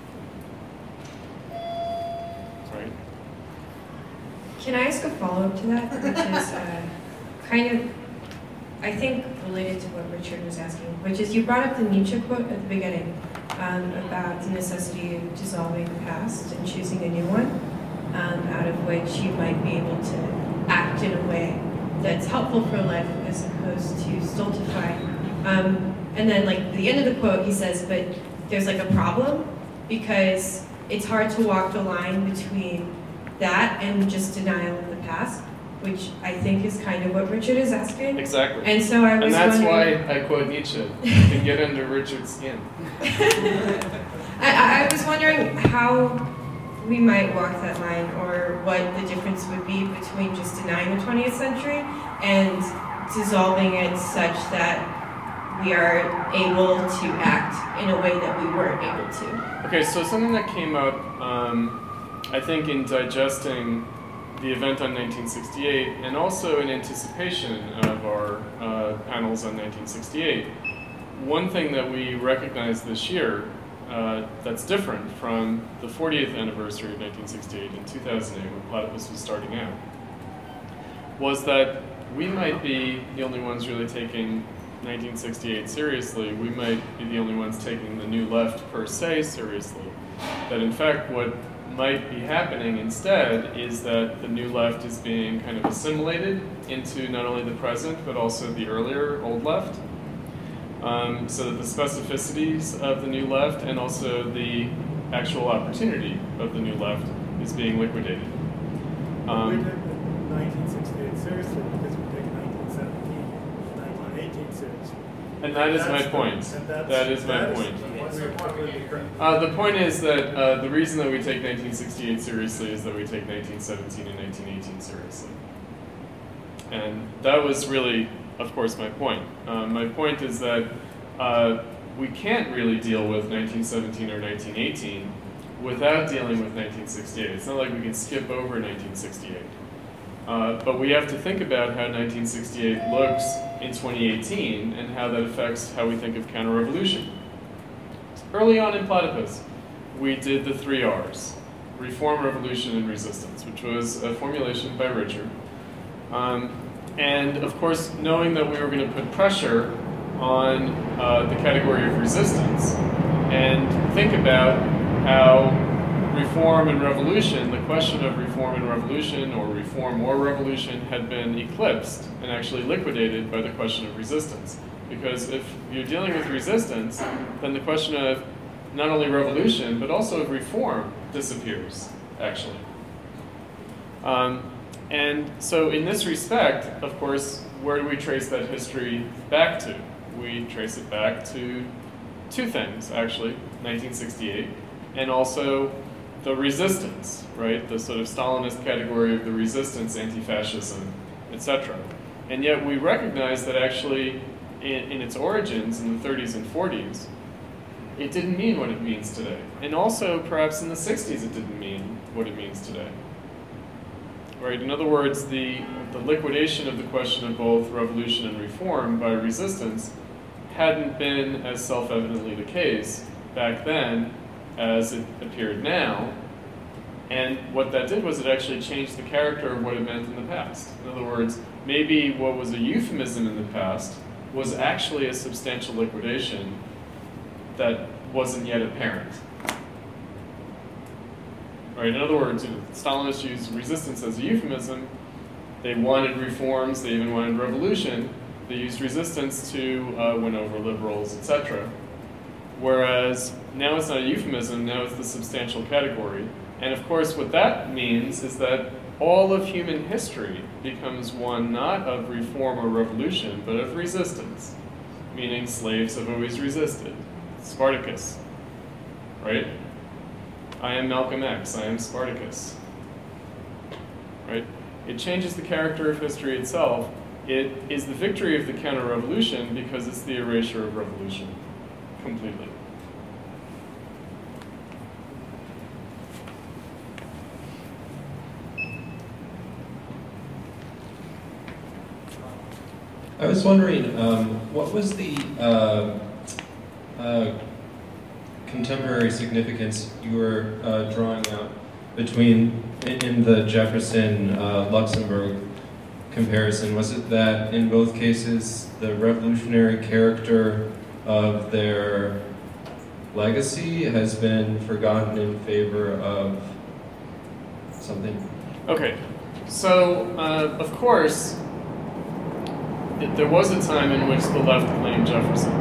Right? Can I ask a follow-up to that, which is uh, kind of, I think, related to what Richard was asking, which is you brought up the Nietzsche quote at the beginning um, about the necessity of dissolving the past and choosing a new one, um, out of which you might be able to act in a way that's helpful for life as opposed to stultify. Um, and then, like, at the end of the quote, he says, but there's like a problem because it's hard to walk the line between that and just denial of the past, which I think is kind of what Richard is asking. Exactly. And so I was And that's wondering, why I quote Nietzsche, to get under Richard's skin. I, I was wondering how we might walk that line, or what the difference would be between just denying the twentieth century and dissolving it such that we are able to act in a way that we weren't able to. Okay, so something that came up, um, I think, in digesting the event on nineteen sixty-eight, and also in anticipation of our uh, panels on nineteen sixty-eight, one thing that we recognized this year uh, that's different from the fortieth anniversary of nineteen sixty-eight in two thousand eight, when Platypus was starting out, was that we might be the only ones really taking nineteen sixty-eight seriously. We might be the only ones taking the New Left per se seriously. That in fact what might be happening instead is that the New Left is being kind of assimilated into not only the present but also the earlier Old Left. Um, so that the specificities of the New Left and also the actual opportunity of the New Left is being liquidated. Um, we take nineteen sixty-eight seriously because we take nineteen seventeen, nineteen eighteen seriously. And that is my That's point. the- and that's- That is my that point. we're completely correct. Uh, the point is that uh, the reason that we take nineteen sixty-eight seriously is that we take nineteen seventeen and nineteen eighteen seriously. And that was really, of course, my point. Um, my point is that uh, we can't really deal with nineteen seventeen or nineteen eighteen without dealing with nineteen sixty-eight. It's not like we can skip over nineteen sixty-eight. Uh, but we have to think about how nineteen sixty-eight looks in twenty eighteen and how that affects how we think of counter-revolution. Early on in Platypus, we did the three R's, reform, revolution, and resistance, which was a formulation by Richard. Um, and of course, knowing that we were going to put pressure on uh, the category of resistance and think about how reform and revolution, the question of reform and revolution, or reform or revolution, had been eclipsed and actually liquidated by the question of resistance. Because if you're dealing with resistance, then the question of not only revolution, but also of reform disappears, actually. Um, and so in this respect, of course, where do we trace that history back to? We trace it back to two things, actually, nineteen sixty-eight, and also the resistance, right? The sort of Stalinist category of the resistance, anti-fascism, et cetera. And yet we recognize that actually in, in its origins in the thirties and forties, it didn't mean what it means today. And also perhaps in the sixties it didn't mean what it means today. Right? In other words, the, the liquidation of the question of both revolution and reform by resistance hadn't been as self-evidently the case back then as it appeared now. And what that did was it actually changed the character of what it meant in the past. In other words, maybe what was a euphemism in the past was actually a substantial liquidation that wasn't yet apparent. Right? In other words, you know, Stalinists used resistance as a euphemism. They wanted reforms, they even wanted revolution. They used resistance to uh, win over liberals, et cetera. Whereas now it's not a euphemism, now it's the substantial category. And of course what that means is that all of human history becomes one not of reform or revolution, but of resistance. Meaning slaves have always resisted. Spartacus, right? I am Malcolm X, I am Spartacus, right? It changes the character of history itself. It is the victory of the counter-revolution because it's the erasure of revolution, completely. I was wondering, um, what was the uh, uh, contemporary significance you were uh, drawing out between, in, in the Jefferson-Luxemburg uh, comparison? Was it that in both cases the revolutionary character of their legacy has been forgotten in favor of something? Okay, so uh, of course, it, there was a time in which the left claimed Jefferson,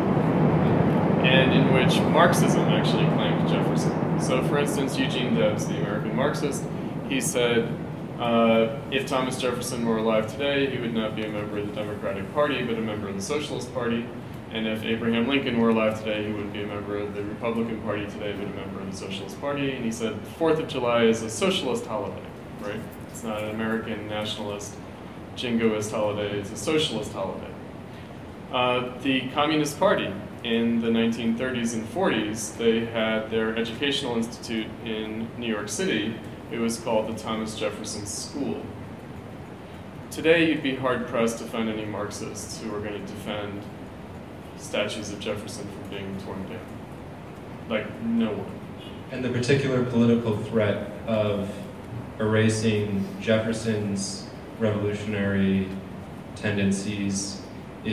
and in which Marxism actually claimed Jefferson. So for instance, Eugene Debs, the American Marxist, he said, uh, if Thomas Jefferson were alive today, he would not be a member of the Democratic Party, but a member of the Socialist Party. And if Abraham Lincoln were alive today, he wouldn't be a member of the Republican Party today, but a member of the Socialist Party. And he said, the fourth of July is a socialist holiday, right? It's not an American nationalist, jingoist holiday, it's a socialist holiday. Uh, the Communist Party, in the nineteen thirties and forties, they had their educational institute in New York City. It was called the Thomas Jefferson School. Today, you'd be hard-pressed to find any Marxists who are going to defend statues of Jefferson from being torn down. Like, no one. And the particular political threat of erasing Jefferson's revolutionary tendencies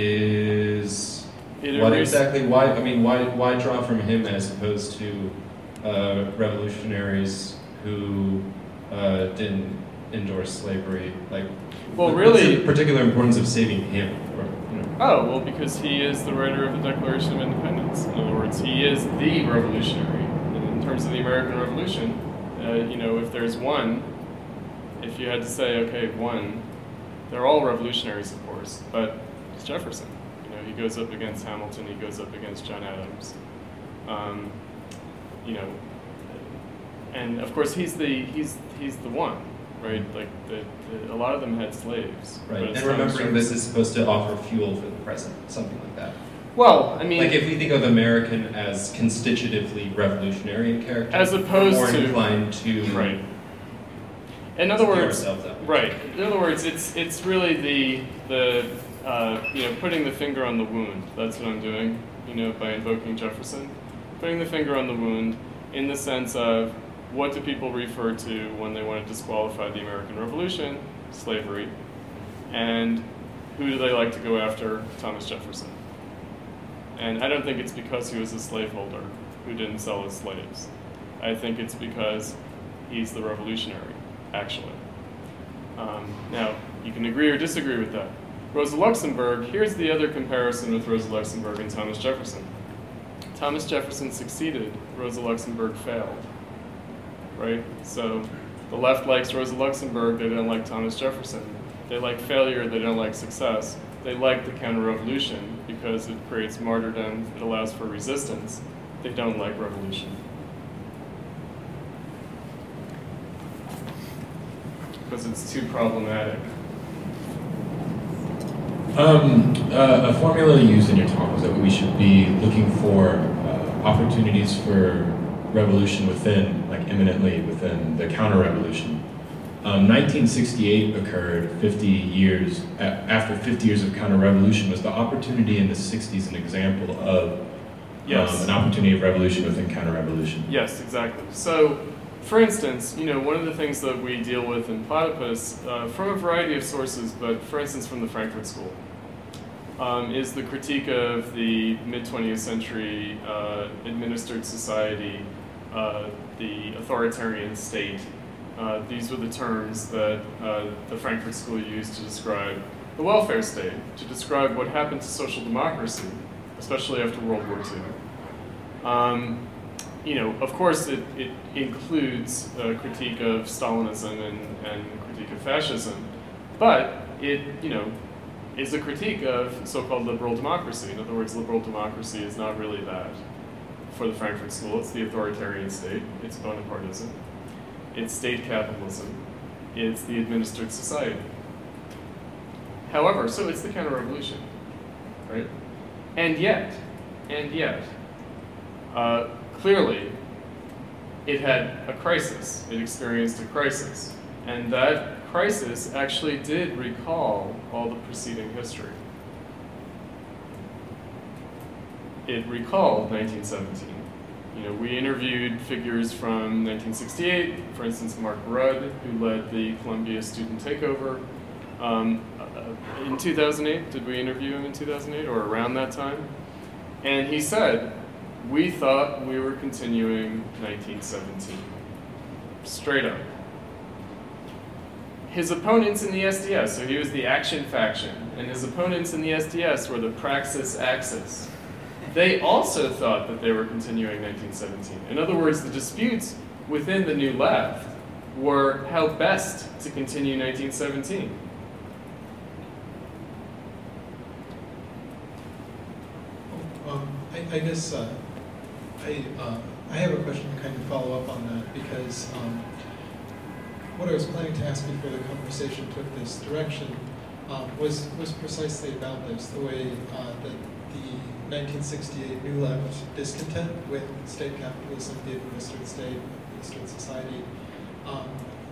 is It what erased- exactly? Why? I mean, why? Why draw from him as opposed to uh, revolutionaries who uh, didn't endorse slavery? Like, Well, what's really- the particular importance of saving him? Or, you know? Oh, well, because he is the writer of the Declaration of Independence. In other words, he is the revolutionary. And in terms of the American Revolution, uh, you know, if there's one, if you had to say, okay, one, they're all revolutionaries, of course, but it's Jefferson. You know, he goes up against Hamilton, he goes up against John Adams. Um, you know, and of course, he's the he's he's the one, right? Like the, the, a lot of them had slaves. Right. but it's And Thomas remembering this Jefferson. is supposed to offer fuel for the present, something like that. Well, I mean, Like if we think of American as constitutively revolutionary in character, as opposed more to inclined to right. In other view words, ourselves that way. right. In other words, it's it's really the the uh, you know putting the finger on the wound. That's what I'm doing. You know, by invoking Jefferson, putting the finger on the wound in the sense of what do people refer to when they want to disqualify the American Revolution? Slavery. And who do they like to go after? Thomas Jefferson. And I don't think it's because he was a slaveholder who didn't sell his slaves. I think it's because he's the revolutionary, actually. Um, now, you can agree or disagree with that. Rosa Luxemburg, here's the other comparison with Rosa Luxemburg and Thomas Jefferson. Thomas Jefferson succeeded, Rosa Luxemburg failed, right? So the left likes Rosa Luxemburg, they don't like Thomas Jefferson. They like failure, they don't like success. They like the counter-revolution because it creates martyrdom, it allows for resistance. They don't like revolution. Because it's too problematic. Um, uh, a formula used in your talk was that we should be looking for uh, opportunities for revolution within, like imminently within the counter-revolution. Um, nineteen sixty-eight occurred fifty years, a after fifty years of counter-revolution. Was the opportunity in the sixties an example of Yes. um, an opportunity of revolution within counter-revolution? Yes, exactly. So, for instance, you know, one of the things that we deal with in Platypus, uh, from a variety of sources, but for instance from the Frankfurt School, um, is the critique of the mid-twentieth century uh, administered society, uh, the authoritarian state. Uh, these were the terms that uh, the Frankfurt School used to describe the welfare state, to describe what happened to social democracy, especially after World War Two. Um, you know, of course, it, it includes a critique of Stalinism and, and critique of fascism, but it, you know, is a critique of so-called liberal democracy. In other words, liberal democracy is not really that. for the Frankfurt School. It's the authoritarian state. It's Bonapartism. It's state capitalism. It's the administered society. However, so it's the counter-revolution, right? And yet, and yet, uh, clearly, it had a crisis. It experienced a crisis. And that crisis actually did recall all the preceding history. It recalled nineteen seventeen. You know, we interviewed figures from nineteen sixty-eight, for instance, Mark Rudd, who led the Columbia student takeover. Um, uh, in two thousand eight, did we interview him in two thousand eight or around that time? And he said, we thought we were continuing nineteen seventeen. Straight up. His opponents in the S D S, so he was the action faction, and his opponents in the S D S were the Praxis Axis. They also thought that they were continuing nineteen seventeen. In other words, the disputes within the New Left were how best to continue nineteen seventeen. Um, I, I guess uh, I, uh, I have a question to kind of follow up on that, because um, what I was planning to ask before the conversation took this direction um, was, was precisely about this, the way uh, that the nineteen sixty-eight New Left discontent with state capitalism, the administered state, administered society, um,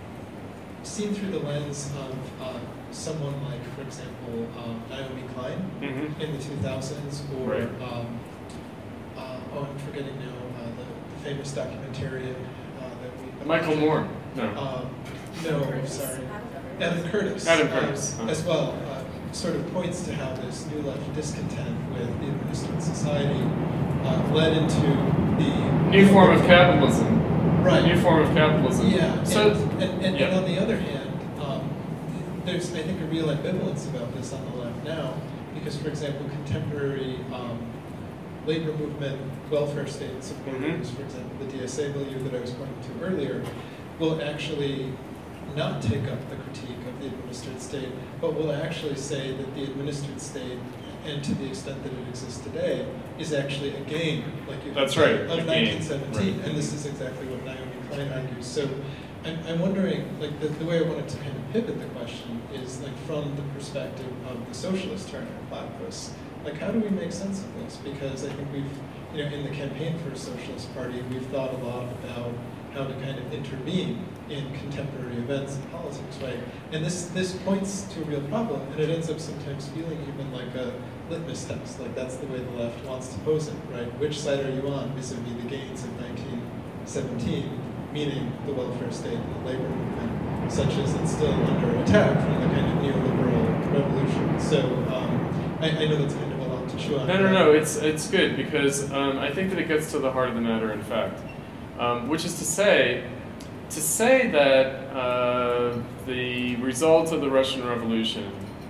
seen through the lens of uh, someone like, for example, um, Naomi Klein mm-hmm. in the two thousands, or, right. um, uh, oh, I'm forgetting now, uh, the, the famous documentarian uh, that we... Michael Moore, no. Um, no, sorry. Adam Curtis. Adam Curtis. Uh, uh-huh. As well, uh, sort of points to how this New Left discontent with the administered society uh, led into the... New form of capitalism. Right. New form of capitalism. Yeah, so, and, and, and, yeah. and on the other hand, um, there's, I think, a real ambivalence about this on the left now, because, for example, contemporary um, labor movement, welfare state supporters, mm-hmm. for example, the D S A milieu that I was pointing to earlier, will actually not take up the critique of the administered state, but will actually say that the administered state, and to the extent that it exists today, is actually a gain, like you That's said, right, of nineteen seventeen, right. And this is exactly what Naomi Klein argues. So I'm, I'm wondering, like the, the way I wanted to kind of pivot the question is like from the perspective of the socialist turn of Platypus, like how do we make sense of this? Because I think we've, you know, in the campaign for a socialist party, we've thought a lot about how to kind of intervene in contemporary events and politics, right? And this this points to a real problem, and it ends up sometimes feeling even like a litmus test, like that's the way the left wants to pose it, right? Which side are you on vis-a-vis the gains of nineteen seventeen, meaning the welfare state and the labor movement, such as it's still under attack from the kind of neoliberal revolution. So um, I, I know that's kind of a lot to chew on. No, no, no, it's, it's good, because um, I think that it gets to the heart of the matter, in fact. Um, which is to say, to say that uh, the result of the Russian Revolution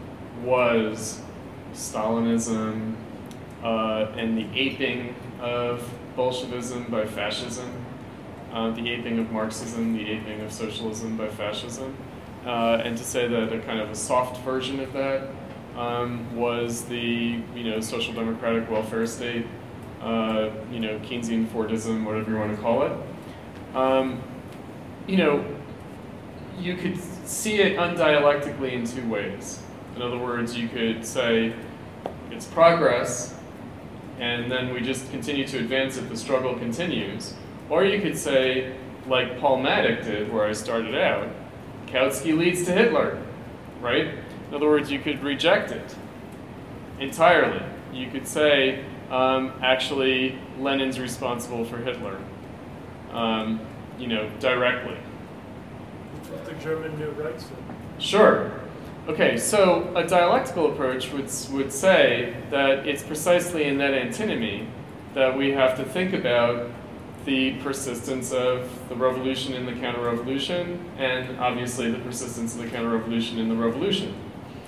was Stalinism uh, and the aping of Bolshevism by fascism, uh, the aping of Marxism, the aping of socialism by fascism, uh, and to say that a kind of a soft version of that um, was the you know social democratic welfare state. Uh, you know, Keynesian Fordism, whatever you want to call it. Um, you know, you could see it undialectically in two ways. In other words, you could say it's progress, and then we just continue to advance it, the struggle continues. Or you could say, like Paul Maddock did, where I started out, Kautsky leads to Hitler, right? In other words, you could reject it entirely. You could say, Um, actually, Lenin's responsible for Hitler, um, you know, directly. That's what the German New Right said. Sure. Okay, so a dialectical approach would, would say that it's precisely in that antinomy that we have to think about the persistence of the revolution in the counter-revolution, and obviously the persistence of the counter-revolution in the revolution.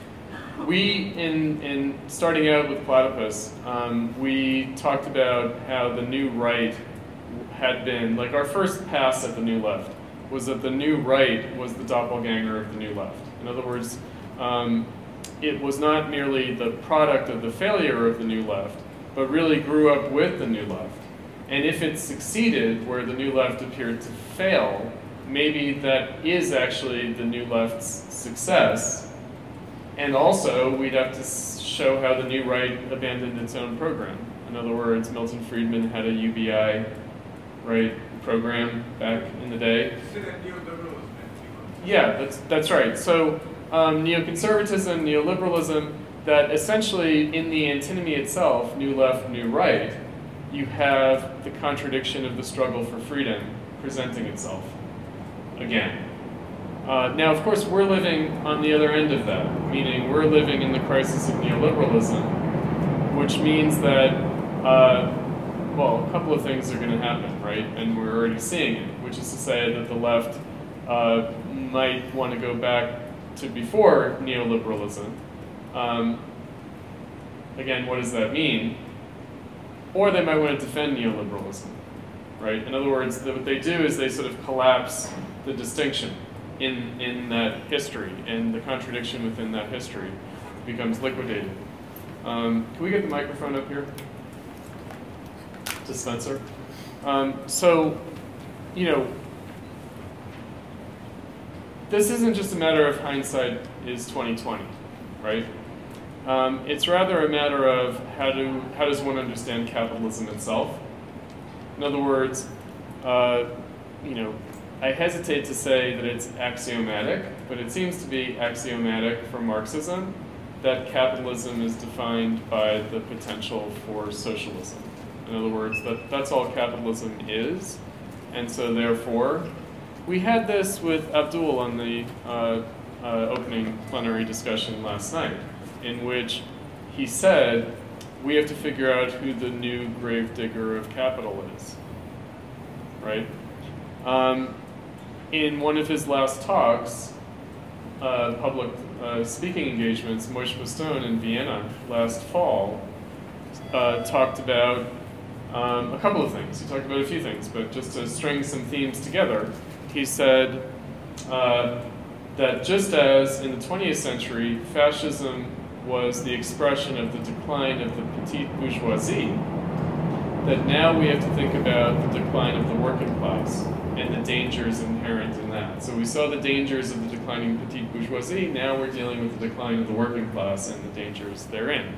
We, in, in starting out with Platypus, um, we talked about how the New Right had been, like our first pass at the New Left, was that the New Right was the doppelganger of the New Left. In other words, um, it was not merely the product of the failure of the New Left, but really grew up with the New Left. And if it succeeded where the New Left appeared to fail, maybe that is actually the New Left's success. And also, we'd have to show how the New Right abandoned its own program. In other words, Milton Friedman had a U B I right program back in the day. Yeah, that's that's right. So um, neoconservatism, neoliberalism, that essentially in the antinomy itself, New Left, New Right, you have the contradiction of the struggle for freedom presenting itself again. Uh, now, of course, we're living on the other end of that, meaning we're living in the crisis of neoliberalism, which means that, uh, well, a couple of things are going to happen, right? And we're already seeing it, which is to say that the left uh, might want to go back to before neoliberalism. Um, again, what does that mean? Or they might want to defend neoliberalism, right? In other words, the, what they do is they sort of collapse the distinction in, in that history, and the contradiction within that history becomes liquidated. Um, can we get the microphone up here to Spencer? Um, so, you know, this isn't just a matter of hindsight is twenty twenty, right? Um, it's rather a matter of how do how does one understand capitalism itself. In other words, uh, you know, I hesitate to say that it's axiomatic, but it seems to be axiomatic for Marxism that capitalism is defined by the potential for socialism. In other words, that that's all capitalism is, and so therefore, we had this with Abdul on the uh, uh, opening plenary discussion last night, in which he said, we have to figure out who the new gravedigger of capital is, right? Um, in one of his last talks, uh, public uh, speaking engagements, Moishe Bastone in Vienna last fall uh, talked about um, a couple of things. He talked about a few things, but just to string some themes together, he said uh, that just as in the twentieth century, fascism was the expression of the decline of the petite bourgeoisie, that now we have to think about the decline of the working class and the dangers inherent in that. So we saw the dangers of the declining petite bourgeoisie, now we're dealing with the decline of the working class and the dangers therein.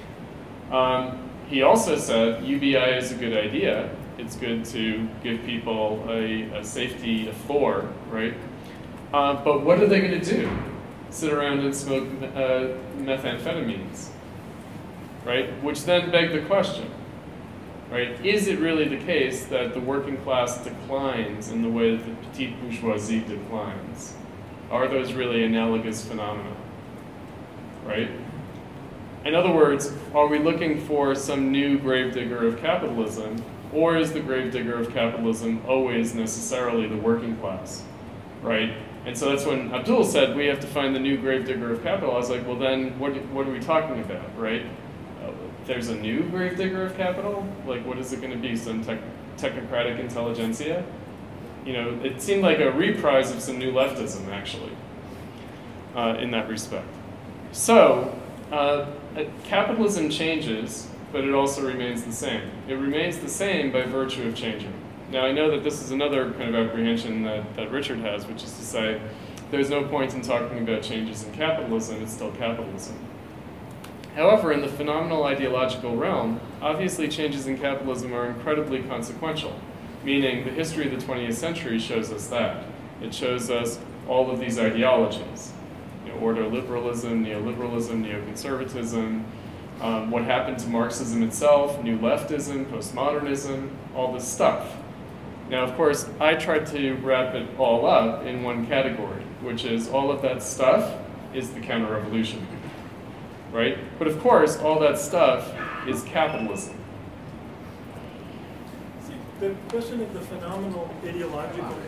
Um, he also said U B I is a good idea. It's good to give people a, a safety, a floor, right? Uh, but what are they going to do? Sit around and smoke uh, methamphetamines, right? Which then beg the question, right? Is it really the case that the working class declines in the way that the petite bourgeoisie declines? Are those really analogous phenomena, right? In other words, are we looking for some new gravedigger of capitalism, or is the gravedigger of capitalism always necessarily the working class, right? And so that's when Abdul said, we have to find the new gravedigger of capital. I was like, well then, what, what are we talking about, right? Uh, there's a new gravedigger of capital? Like, what is it going to be, some tech, technocratic intelligentsia? You know, it seemed like a reprise of some new leftism, actually, uh, in that respect. So, uh, capitalism changes, but it also remains the same. It remains the same by virtue of changing. Now, I know that this is another kind of apprehension that, that Richard has, which is to say, there's no point in talking about changes in capitalism, it's still capitalism. However, in the phenomenal ideological realm, obviously changes in capitalism are incredibly consequential, meaning the history of the twentieth century shows us that. It shows us all of these ideologies, you know, ordoliberalism, neoliberalism, neoconservatism, um, what happened to Marxism itself, new leftism, postmodernism, all this stuff. Now, of course, I tried to wrap it all up in one category, which is all of that stuff is the counter-revolution, right? But of course, all that stuff is capitalism. See, the question of the phenomenal ideological...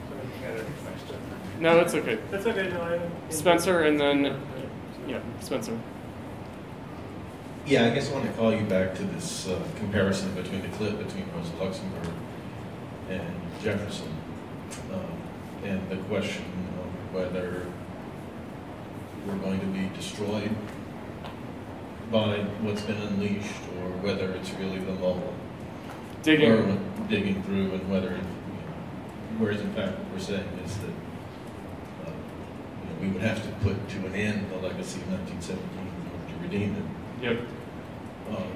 No, it's okay. That's okay, no, I... Spencer, and then, yeah, Spencer. Yeah, I guess I want to call you back to this uh, comparison between the clip between Rosa Luxemburg and Jefferson, um, and the question of whether we're going to be destroyed by what's been unleashed, or whether it's really the mole. Digging. Or digging through, and whether, you know, whereas in fact what we're saying is that uh, you know, we would have to put to an end the legacy of nineteen seventeen in order to redeem it. Yep. Um,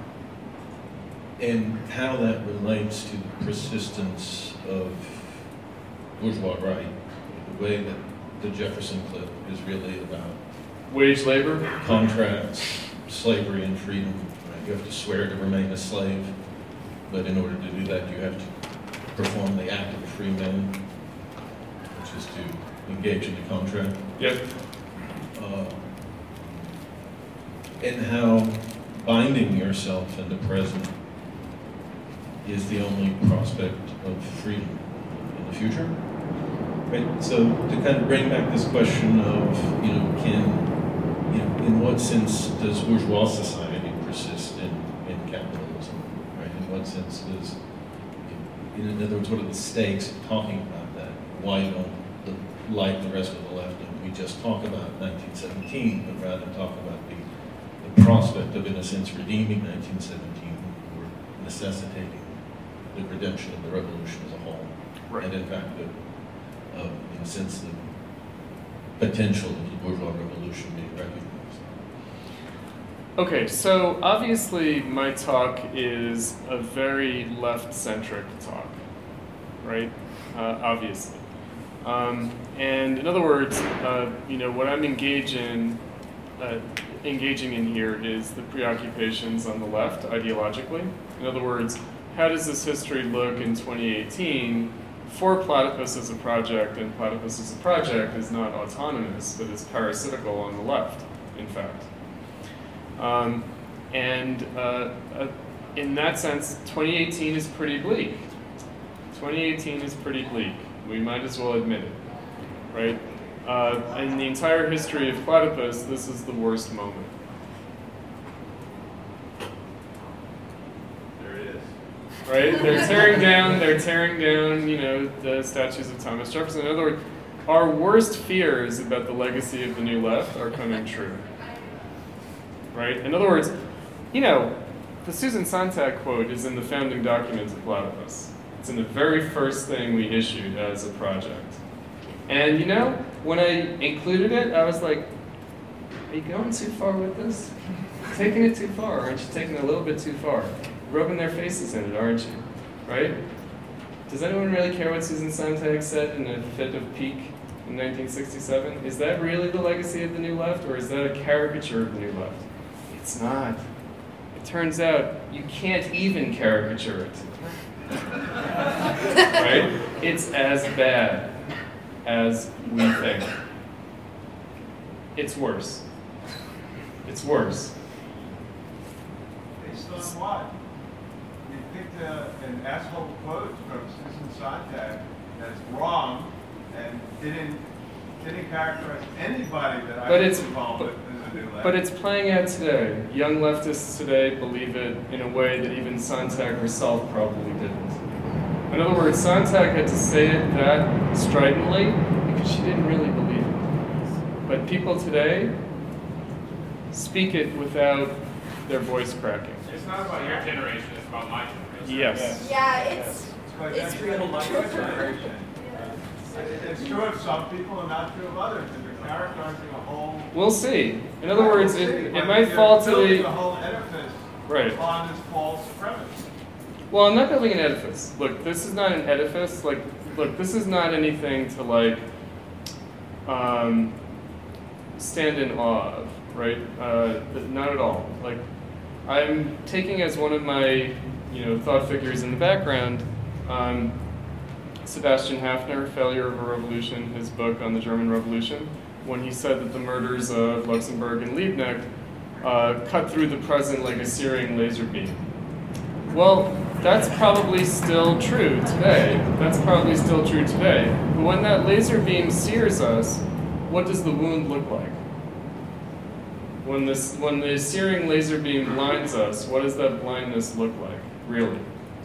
and how that relates to the persistence of bourgeois right, the way that the Jefferson clip is really about wage labor, contracts, slavery, and freedom. Right? You have to swear to remain a slave, but in order to do that, you have to perform the act of a free man, which is to engage in the contract. Yep. Uh, and how binding yourself in the present is the only prospect of freedom in the future. Right? So to kind of bring back this question of, you know, can, you know, in what sense does bourgeois society persist in, in capitalism? Right? In what sense does, in other words, what are the stakes of talking about that? Why don't, the, like the rest of the left, don't we just talk about nineteen seventeen, but rather talk about the, the prospect of, in a sense, redeeming nineteen seventeen, or necessitating the redemption of the revolution as a whole? Right. And in fact, the, uh, in a sense, the potential of the bourgeois revolution being recognized. Okay, so obviously my talk is a very left-centric talk, right? Uh, obviously. Um, and in other words, uh, you know, what I'm engaged in, uh, engaging in here is the preoccupations on the left ideologically. In other words, how does this history look in twenty eighteen for Platypus as a project? And Platypus as a project is not autonomous, but is parasitical on the left, in fact. Um, and uh, uh, in that sense, twenty eighteen is pretty bleak. twenty eighteen is pretty bleak. We might as well admit it, right? Uh, in the entire history of Platypus, this is the worst moment. Right? They're tearing down, they're tearing down, you know, the statues of Thomas Jefferson. In other words, our worst fears about the legacy of the New Left are coming true. Right? In other words, you know, the Susan Sontag quote is in the founding documents of Platypus. It's in the very first thing we issued as a project. And you know, when I included it, I was like, are you going too far with this? Taking it too far, aren't you taking it a little bit too far? Rubbing their faces in it, aren't you? Right? Does anyone really care what Susan Sontag said in a fit of pique in nineteen sixty-seven? Is that really the legacy of the New Left, or is that a caricature of the New Left? It's not. It turns out you can't even caricature it. Right? It's as bad as we think. It's worse. It's worse. Based on what? You picked a, an asshole quote from Susan Sontag that's wrong and didn't didn't characterize anybody that I But was it's, involved but, with as a new left. but it's playing out today. Young leftists today believe it in a way that even Sontag herself probably didn't. In other words, Sontag had to say it that stridently because she didn't really believe it. But people today speak it without their voice cracking. It's not about your generation, it's about my generation. Yes. Yeah, it's, But it's that's really my true. generation. It's true of some people and not true of others. And you're characterizing a whole. We'll see. In other words, We'll it, see, it but might you're fall to building the... the whole edifice Right. on this false premise. Well, I'm not building an edifice. Look, this is not an edifice. Like, look, this is not anything to like um, stand in awe of, right? Uh, not at all. Like, I'm taking as one of my, you know, thought figures in the background, um, Sebastian Haffner, Failure of a Revolution, his book on the German Revolution, when he said that the murders of Luxemburg and Liebknecht uh, cut through the present like a searing laser beam. Well, that's probably still true today. That's probably still true today. But when that laser beam sears us, what does the wound look like? When this, when the searing laser beam blinds us, what does that blindness look like, really?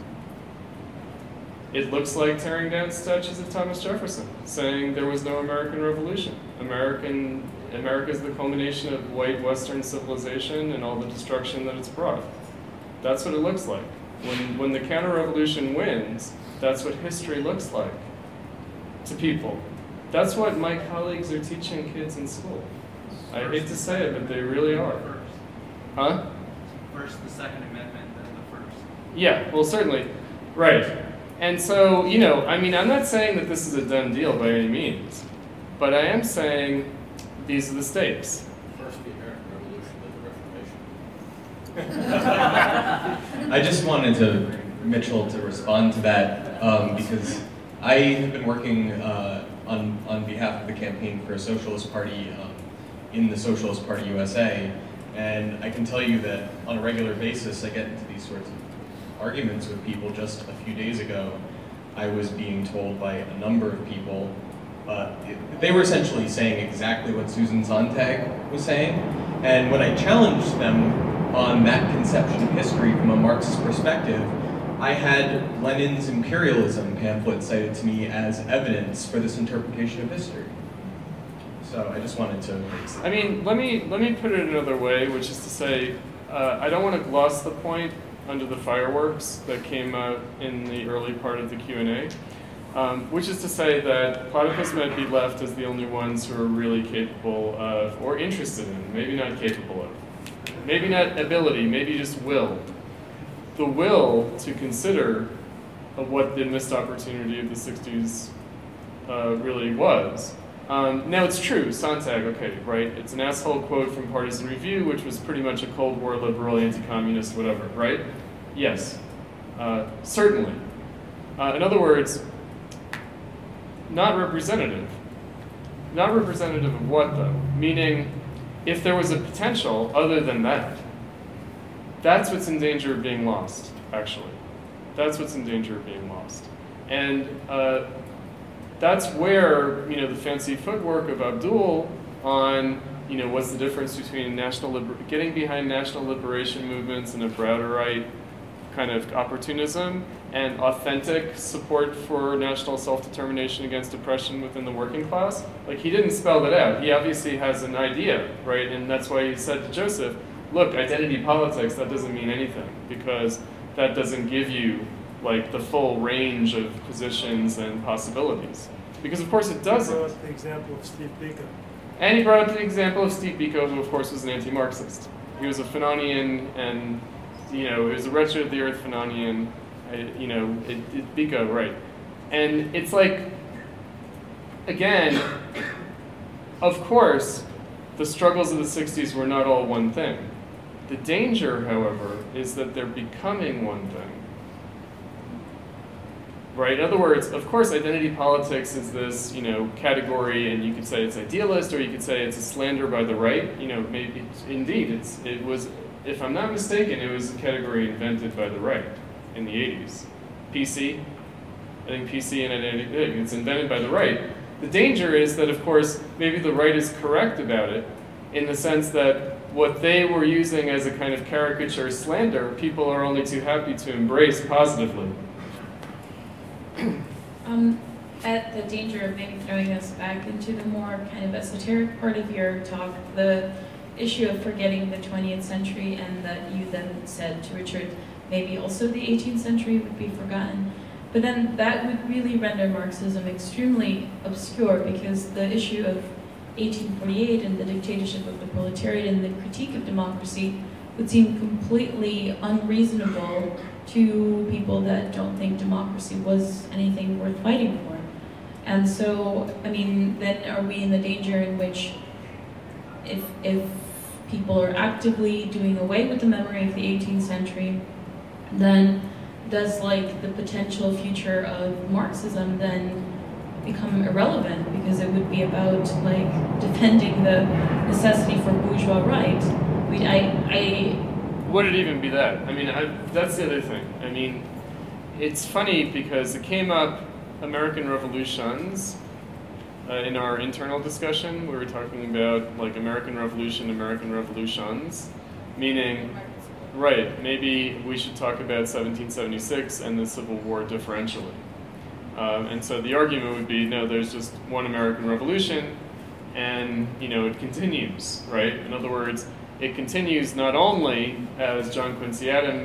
It looks like tearing down statues of Thomas Jefferson, saying there was no American Revolution. American, America is the culmination of white Western civilization and all the destruction that it's brought. That's what it looks like. When, when the counter-revolution wins, that's what history looks like to people. That's what my colleagues are teaching kids in school. I hate to say it, but they really are. Huh? First the Second Amendment, then the first. Yeah, well, certainly. Right. And so, you know, I mean, I'm not saying that this is a done deal by any means, but I am saying these are the stakes. First the American Revolution, then the Reformation. I just wanted to, Mitchell, to respond to that um, because I have been working uh, on, on behalf of the campaign for a Socialist Party um, in the Socialist Party U S A, and I can tell you that on a regular basis I get into these sorts of arguments with people. Just a few days ago, I was being told by a number of people, uh, it, they were essentially saying exactly what Susan Sontag was saying, and when I challenged them on that conception of history from a Marxist perspective, I had Lenin's imperialism pamphlet cited to me as evidence for this interpretation of history. So I just wanted to raise that. I mean, let me, let me put it another way, which is to say, uh, I don't want to gloss the point under the fireworks that came out in the early part of the Q and A, um, which is to say that platypus might be left as the only ones who are really capable of, or interested in, maybe not capable of, maybe not ability, maybe just will. The will to consider of what the missed opportunity of the sixties uh, really was. Um, now it's true, Sontag, okay, right? It's an asshole quote from Partisan Review, which was pretty much a Cold War liberal, anti-communist, whatever, right? Yes, uh, certainly. Uh, in other words, not representative. Not representative of what, though? Meaning, if there was a potential other than that, that's what's in danger of being lost, actually. That's what's in danger of being lost. And uh, that's where, you know, the fancy footwork of Abdul on, you know, what's the difference between national liber getting behind national liberation movements and a Browderite kind of opportunism and authentic support for national self-determination against oppression within the working class. Like, he didn't spell that out. He obviously has an idea, right? And that's why he said to Joseph, look, identity politics, that doesn't mean anything, because that doesn't give you like the full range of positions and possibilities. Because of course it doesn't. He brought up the example of Steve Biko. And he brought up the example of Steve Biko, who of course was an anti-Marxist. He was a Fanonian, and you know, he was a wretched of the earth Fanonian, uh, you know, it, it, Biko, right. And it's like, again, of course, the struggles of the sixties were not all one thing. The danger, however, is that they're becoming one thing. Right? In other words, of course, identity politics is this, you know, category, and you could say it's idealist, or you could say it's a slander by the right. You know, maybe indeed, it's it was. If I'm not mistaken, it was a category invented by the right in the eighties. P C, I think P C and identity, it's invented by the right. The danger is that, of course, maybe the right is correct about it, in the sense that what they were using as a kind of caricature slander, people are only too happy to embrace positively. Um, at the danger of maybe throwing us back into the more kind of esoteric part of your talk, the issue of forgetting the twentieth century, and that you then said to Richard, maybe also the eighteenth century would be forgotten. But then that would really render Marxism extremely obscure, because the issue of eighteen forty-eight and the dictatorship of the proletariat and the critique of democracy would seem completely unreasonable to people that don't think democracy was anything worth fighting for. And so, I mean, then are we in the danger in which if, if people are actively doing away with the memory of the eighteenth century, then does like the potential future of Marxism then become irrelevant, because it would be about like defending the necessity for bourgeois right? I mean, I, I Would it even be that? I mean, I, that's the other thing. I mean, it's funny because it came up, American revolutions, uh, in our internal discussion. We were talking about like American Revolution, American revolutions, meaning, right, maybe we should talk about seventeen seventy-six and the Civil War differentially. Um, and so the argument would be, no, there's just one American Revolution, and you know it continues, right? In other words, it continues not only, as John Quincy Adams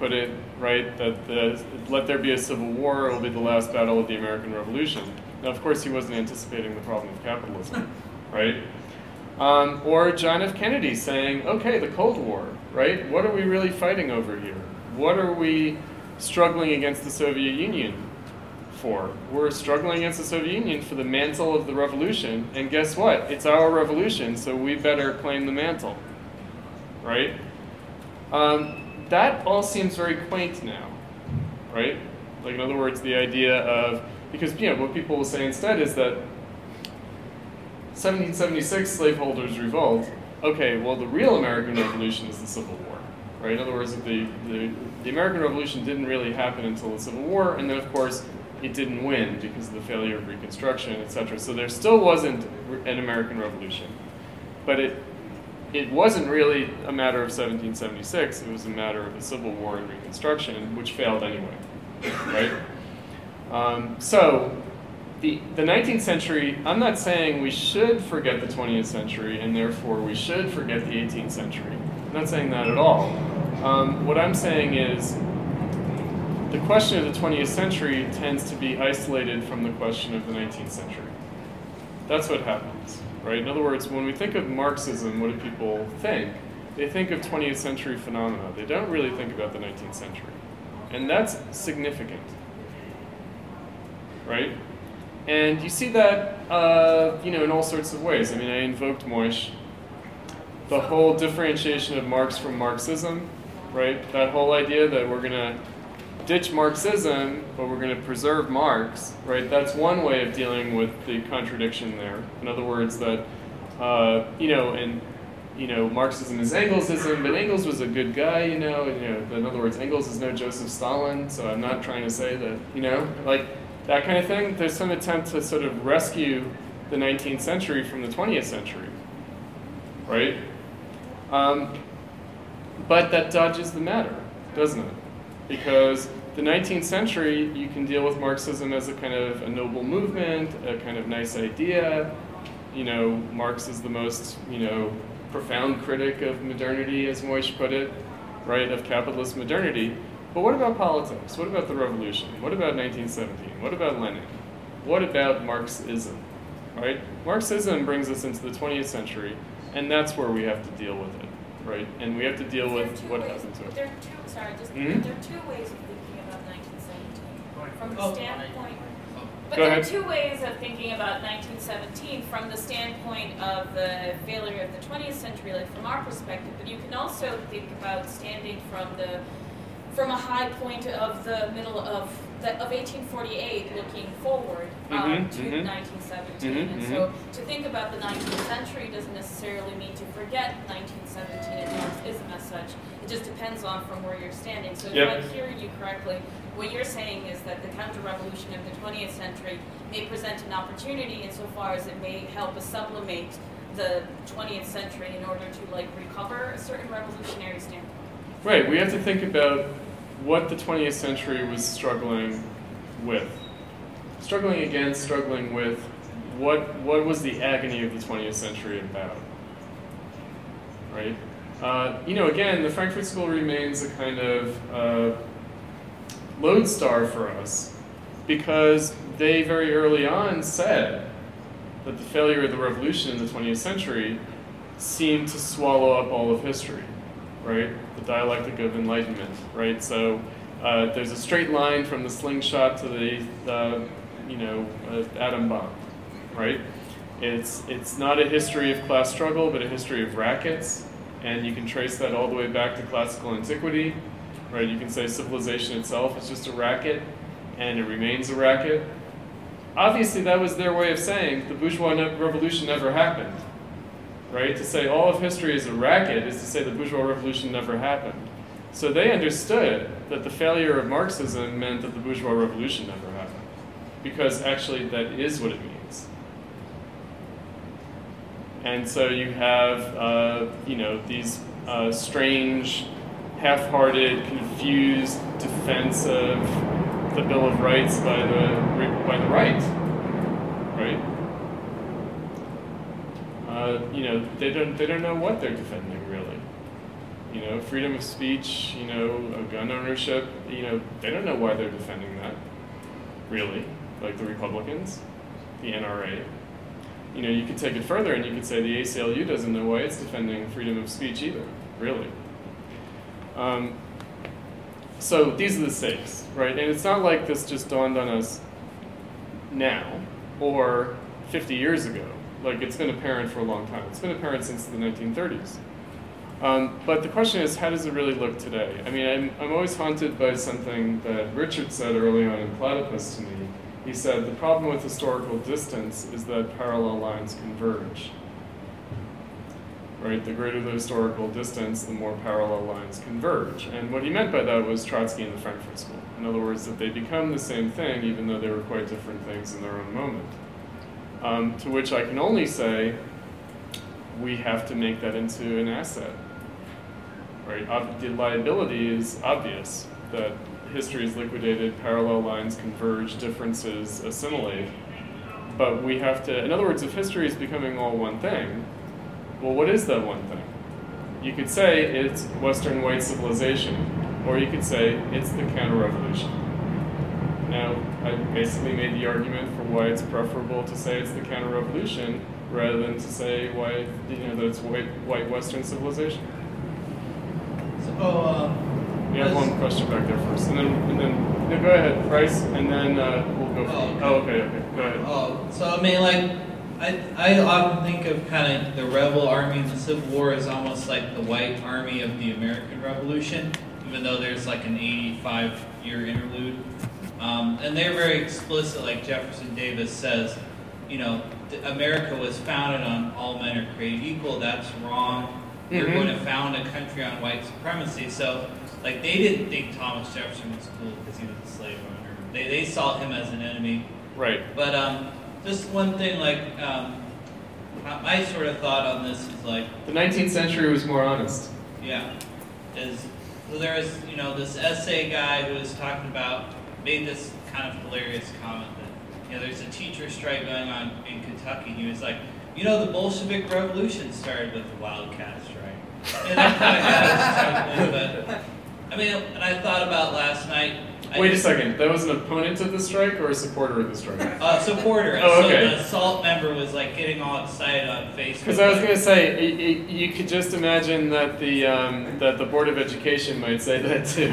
put it, right, that the, let there be a civil war, it will be the last battle of the American Revolution. Now, of course, he wasn't anticipating the problem of capitalism, right? Um, or John F. Kennedy saying, okay, the Cold War, right? What are we really fighting over here? What are we struggling against the Soviet Union for? We're struggling against the Soviet Union for the mantle of the revolution, and guess what? It's our revolution, so we better claim the mantle, right? Um, that all seems very quaint now, right? Like, in other words, the idea of, because, you know, what people will say instead is that seventeen seventy-six slaveholders revolt. Okay, well, the real American Revolution is the Civil War, right? In other words, the, the, the American Revolution didn't really happen until the Civil War, and then, of course, it didn't win because of the failure of Reconstruction, et cetera. So there still wasn't an American Revolution, but it it wasn't really a matter of seventeen seventy-six. It was a matter of the Civil War and Reconstruction, which failed anyway, right? Um, so the the nineteenth century, I'm not saying we should forget the twentieth century and therefore we should forget the eighteenth century. I'm not saying that at all. Um, what I'm saying is the question of the twentieth century tends to be isolated from the question of the nineteenth century. That's what happens, right? In other words, when we think of Marxism, what do people think? They think of twentieth century phenomena. They don't really think about the nineteenth century. And that's significant, right? And you see that, uh, you know, in all sorts of ways. I mean, I invoked Moish. The whole differentiation of Marx from Marxism, right? That whole idea that we're going to ditch Marxism, but we're going to preserve Marx, right? That's one way of dealing with the contradiction there. In other words, that, uh, you know, and, you know, Marxism is Engelsism, but Engels was a good guy, you know, and, you know, in other words, Engels is no Joseph Stalin, so I'm not trying to say that, you know, like, that kind of thing. There's some attempt to sort of rescue the nineteenth century from the twentieth century, right? Um, but that dodges the matter, doesn't it? Because the nineteenth century, you can deal with Marxism as a kind of a noble movement, a kind of nice idea. You know, Marx is the most, you know, profound critic of modernity, as Moish put it, right, of capitalist modernity. But what about politics? What about the revolution? What about nineteen seventeen? What about Lenin? What about Marxism, right? Marxism brings us into the twentieth century, and that's where we have to deal with it, right? And we have to deal with what happened to it. There are two, sorry, just, Mm-hmm. there are two ways of thinking about nineteen seventeen. From the Oh. standpoint, but Go there ahead. are two ways of thinking about nineteen seventeen from the standpoint of the failure of the twentieth century, like from our perspective, but you can also think about standing from the from a high point of the middle of the, of eighteen forty-eight, looking forward um, Mhm, to mhm. nineteen seventeen. Mhm, and so to think about the nineteenth century doesn't necessarily mean to forget nineteen seventeen and Marxism as such. It just depends on from where you're standing. So Yep. if I'm hearing you correctly, what you're saying is that the counter-revolution of the twentieth century may present an opportunity insofar as it may help us sublimate the twentieth century in order to like recover a certain revolutionary standpoint. Right, we have to think about what the twentieth century was struggling with. Struggling against, struggling with, what what was the agony of the twentieth century about? Right? Uh, you know, again, the Frankfurt School remains a kind of uh, lodestar for us because they very early on said that the failure of the revolution in the twentieth century seemed to swallow up all of history. Right? The dialectic of enlightenment, right? So uh, there's a straight line from the slingshot to the, uh, you know, uh, atom bomb, right? It's, it's not a history of class struggle, but a history of rackets, and you can trace that all the way back to classical antiquity, right? You can say civilization itself is just a racket, and it remains a racket. Obviously, that was their way of saying the bourgeois revolution never happened. Right? To say all of history is a racket is to say the bourgeois revolution never happened. So they understood that the failure of Marxism meant that the bourgeois revolution never happened. Because actually that is what it means. And so you have, uh, you know, these uh, strange, half-hearted, confused defense of the Bill of Rights by the, by the right. Right? Uh, you know, they don't they don't know what they're defending really, You know, freedom of speech, you know, gun ownership, you know, they don't know why they're defending that, really, like the Republicans, the N R A. You know, you could take it further and you could say the A C L U doesn't know why it's defending freedom of speech either, really. Um, so these are the stakes, right? And it's not like this just dawned on us now or fifty years ago. Like, it's been apparent for a long time. It's been apparent since the nineteen thirties. Um, but the question is, how does it really look today? I mean, I'm, I'm always haunted by something that Richard said early on in Platypus to me. He said, the problem with historical distance is that parallel lines converge. Right? The greater the historical distance, the more parallel lines converge. And what he meant by that was Trotsky and the Frankfurt School. In other words, that they become the same thing, even though they were quite different things in their own moment. Um, to which I can only say, we have to make that into an asset. Right? Ob- the liability is obvious, that history is liquidated, parallel lines converge, differences assimilate. But we have to, in other words, if history is becoming all one thing, well, what is that one thing? You could say it's Western white civilization, or you could say it's the counter-revolution. Now, I basically made the argument for why it's preferable to say it's the counter-revolution rather than to say why, you know, that it's white, white Western civilization. So, um, we have one question back there first, and then, and then no, go ahead, Bryce, and then uh, we'll go. Oh, okay. oh, okay, okay, go ahead. Oh, so I mean, like, I I often think of kind of the rebel army in the Civil War as almost like the white army of the American Revolution, even though there's like an eighty-five year interlude. Um, and they're very explicit, like Jefferson Davis says, you know, America was founded on all men are created equal. That's wrong. You're Mm-hmm. going to found a country on white supremacy. So, like, they didn't think Thomas Jefferson was cool because he was a slave owner. They they saw him as an enemy. Right. But um, just one thing, like, um, my sort of thought on this is like the nineteenth century was more honest. Yeah, is so there was you know this essay guy who was talking about made this kind of hilarious comment that you know there's a teacher strike going on in Kentucky. He was like, you know, the Bolshevik Revolution started with the Wildcat strike. And that kind of got us talking, but I mean, and I thought about last night. I Wait a just, second, that was an opponent of the strike or a supporter of the strike? Uh, supporter. Oh, So okay. the SALT member was like getting all excited on Facebook. Because I was like, going to say, y- y- you could just imagine that the um, that the Board of Education might say that too.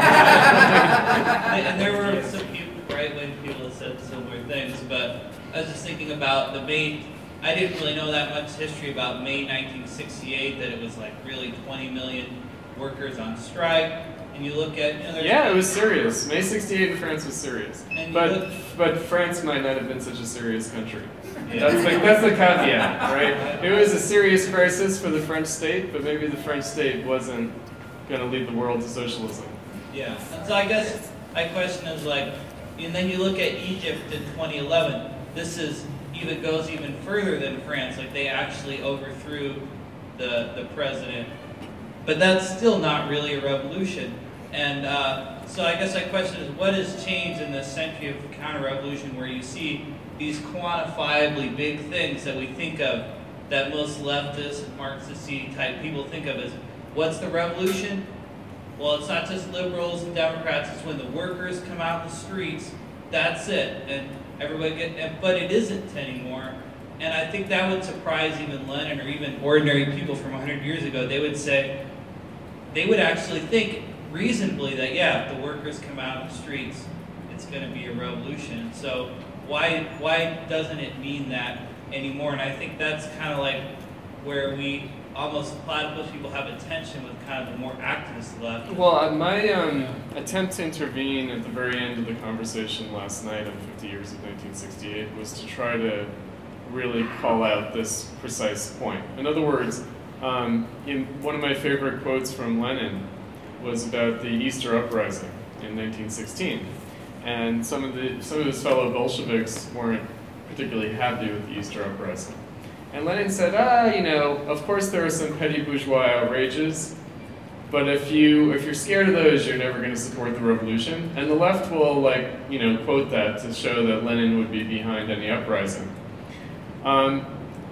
and there were some people, right-wing people that said similar things, but I was just thinking about the May. I didn't really know that much history about May nineteen sixty-eight. That it was like really twenty million workers on strike. And you look at you know, there's- Yeah, it was serious. May sixty-eight in France was serious. And But look- but France might not have been such a serious country. Yeah. That's the, that's the caveat, right? It was a serious crisis for the French state, but maybe the French state wasn't going to lead the world to socialism. Yeah, and so I guess my question is like, and then you look at Egypt in twenty eleven. This is even goes even further than France. Like they actually overthrew the the president, but that's still not really a revolution. And uh, so I guess my question is, what has changed in this century of counter-revolution, where you see these quantifiably big things that we think of, that most leftist, Marxist type people think of as, what's the revolution? Well, it's not just liberals and Democrats, it's when the workers come out in the streets, that's it. And everybody get, and, but it isn't anymore. And I think that would surprise even Lenin or even ordinary people from one hundred years ago. They would say, they would actually think reasonably that, yeah, if the workers come out in the streets, it's going to be a revolution. So why why doesn't it mean that anymore? And I think that's kind of like where we almost platypus people have a tension with kind of the more activist left. Well, uh, my um, attempt to intervene at the very end of the conversation last night on fifty years of nineteen sixty-eight was to try to really call out this precise point. In other words, um, in one of my favorite quotes from Lenin was about the Easter Uprising in nineteen sixteen. And some of the some of his fellow Bolsheviks weren't particularly happy with the Easter Uprising. And Lenin said, ah, you know, of course there are some petty bourgeois outrages, but if you if you're scared of those, you're never going to support the revolution. And the left will, like, you know, quote that to show that Lenin would be behind any uprising. Um,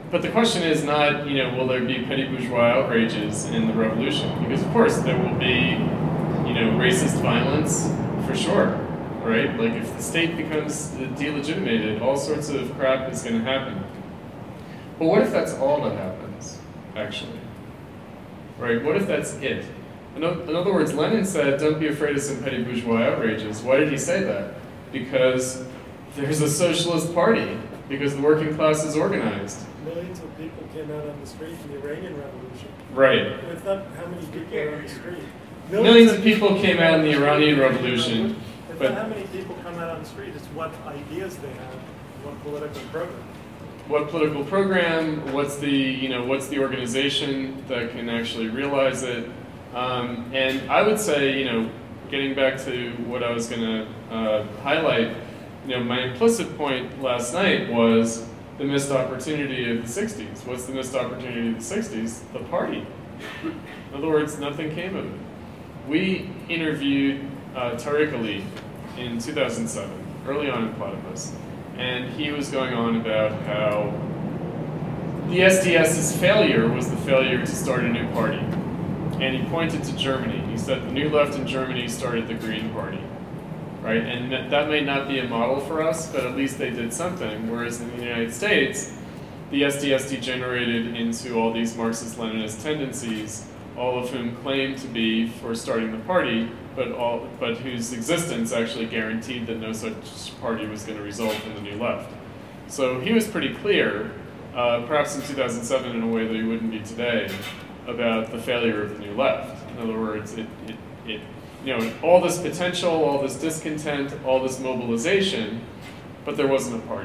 but the question is not, you know, will there be petty bourgeois outrages in the revolution? Because of course there will be, you know, racist violence for sure, right? Like if the state becomes delegitimated, all sorts of crap is going to happen. But what if that's all that happens, actually? Right? What if that's it? In, o- in other words, Lenin said, don't be afraid of some petty bourgeois outrages. Why did he say that? Because there's a socialist party, because the working class is organized. Millions of people came out on the street in the Iranian Revolution. Right. It's not how many people are on the street. Millions of people came out in the Iranian Revolution, It's but not how many people come out on the street, it's what ideas they have, what political program. what political program, what's the, you know, what's the organization that can actually realize it? Um, and I would say, you know, getting back to what I was going to uh, highlight, you know, my implicit point last night was the missed opportunity of the sixties. What's the missed opportunity of the sixties? The party. In other words, nothing came of it. We interviewed uh, Tariq Ali in two thousand seven, early on in Platypus, and he was going on about how the SDS's failure was the failure to start a new party. And he pointed to Germany. He said the New Left in Germany started the Green Party, right? And that, that may not be a model for us, but at least they did something. Whereas in the United States, the S D S degenerated into all these Marxist-Leninist tendencies, all of whom claim to be for starting the party, but all but whose existence actually guaranteed that no such party was going to result in the New Left. So he was pretty clear, uh, perhaps in two thousand seven in a way that he wouldn't be today, about the failure of the New Left. In other words, it, it, it, you know, all this potential, all this discontent, all this mobilization, but there wasn't a party.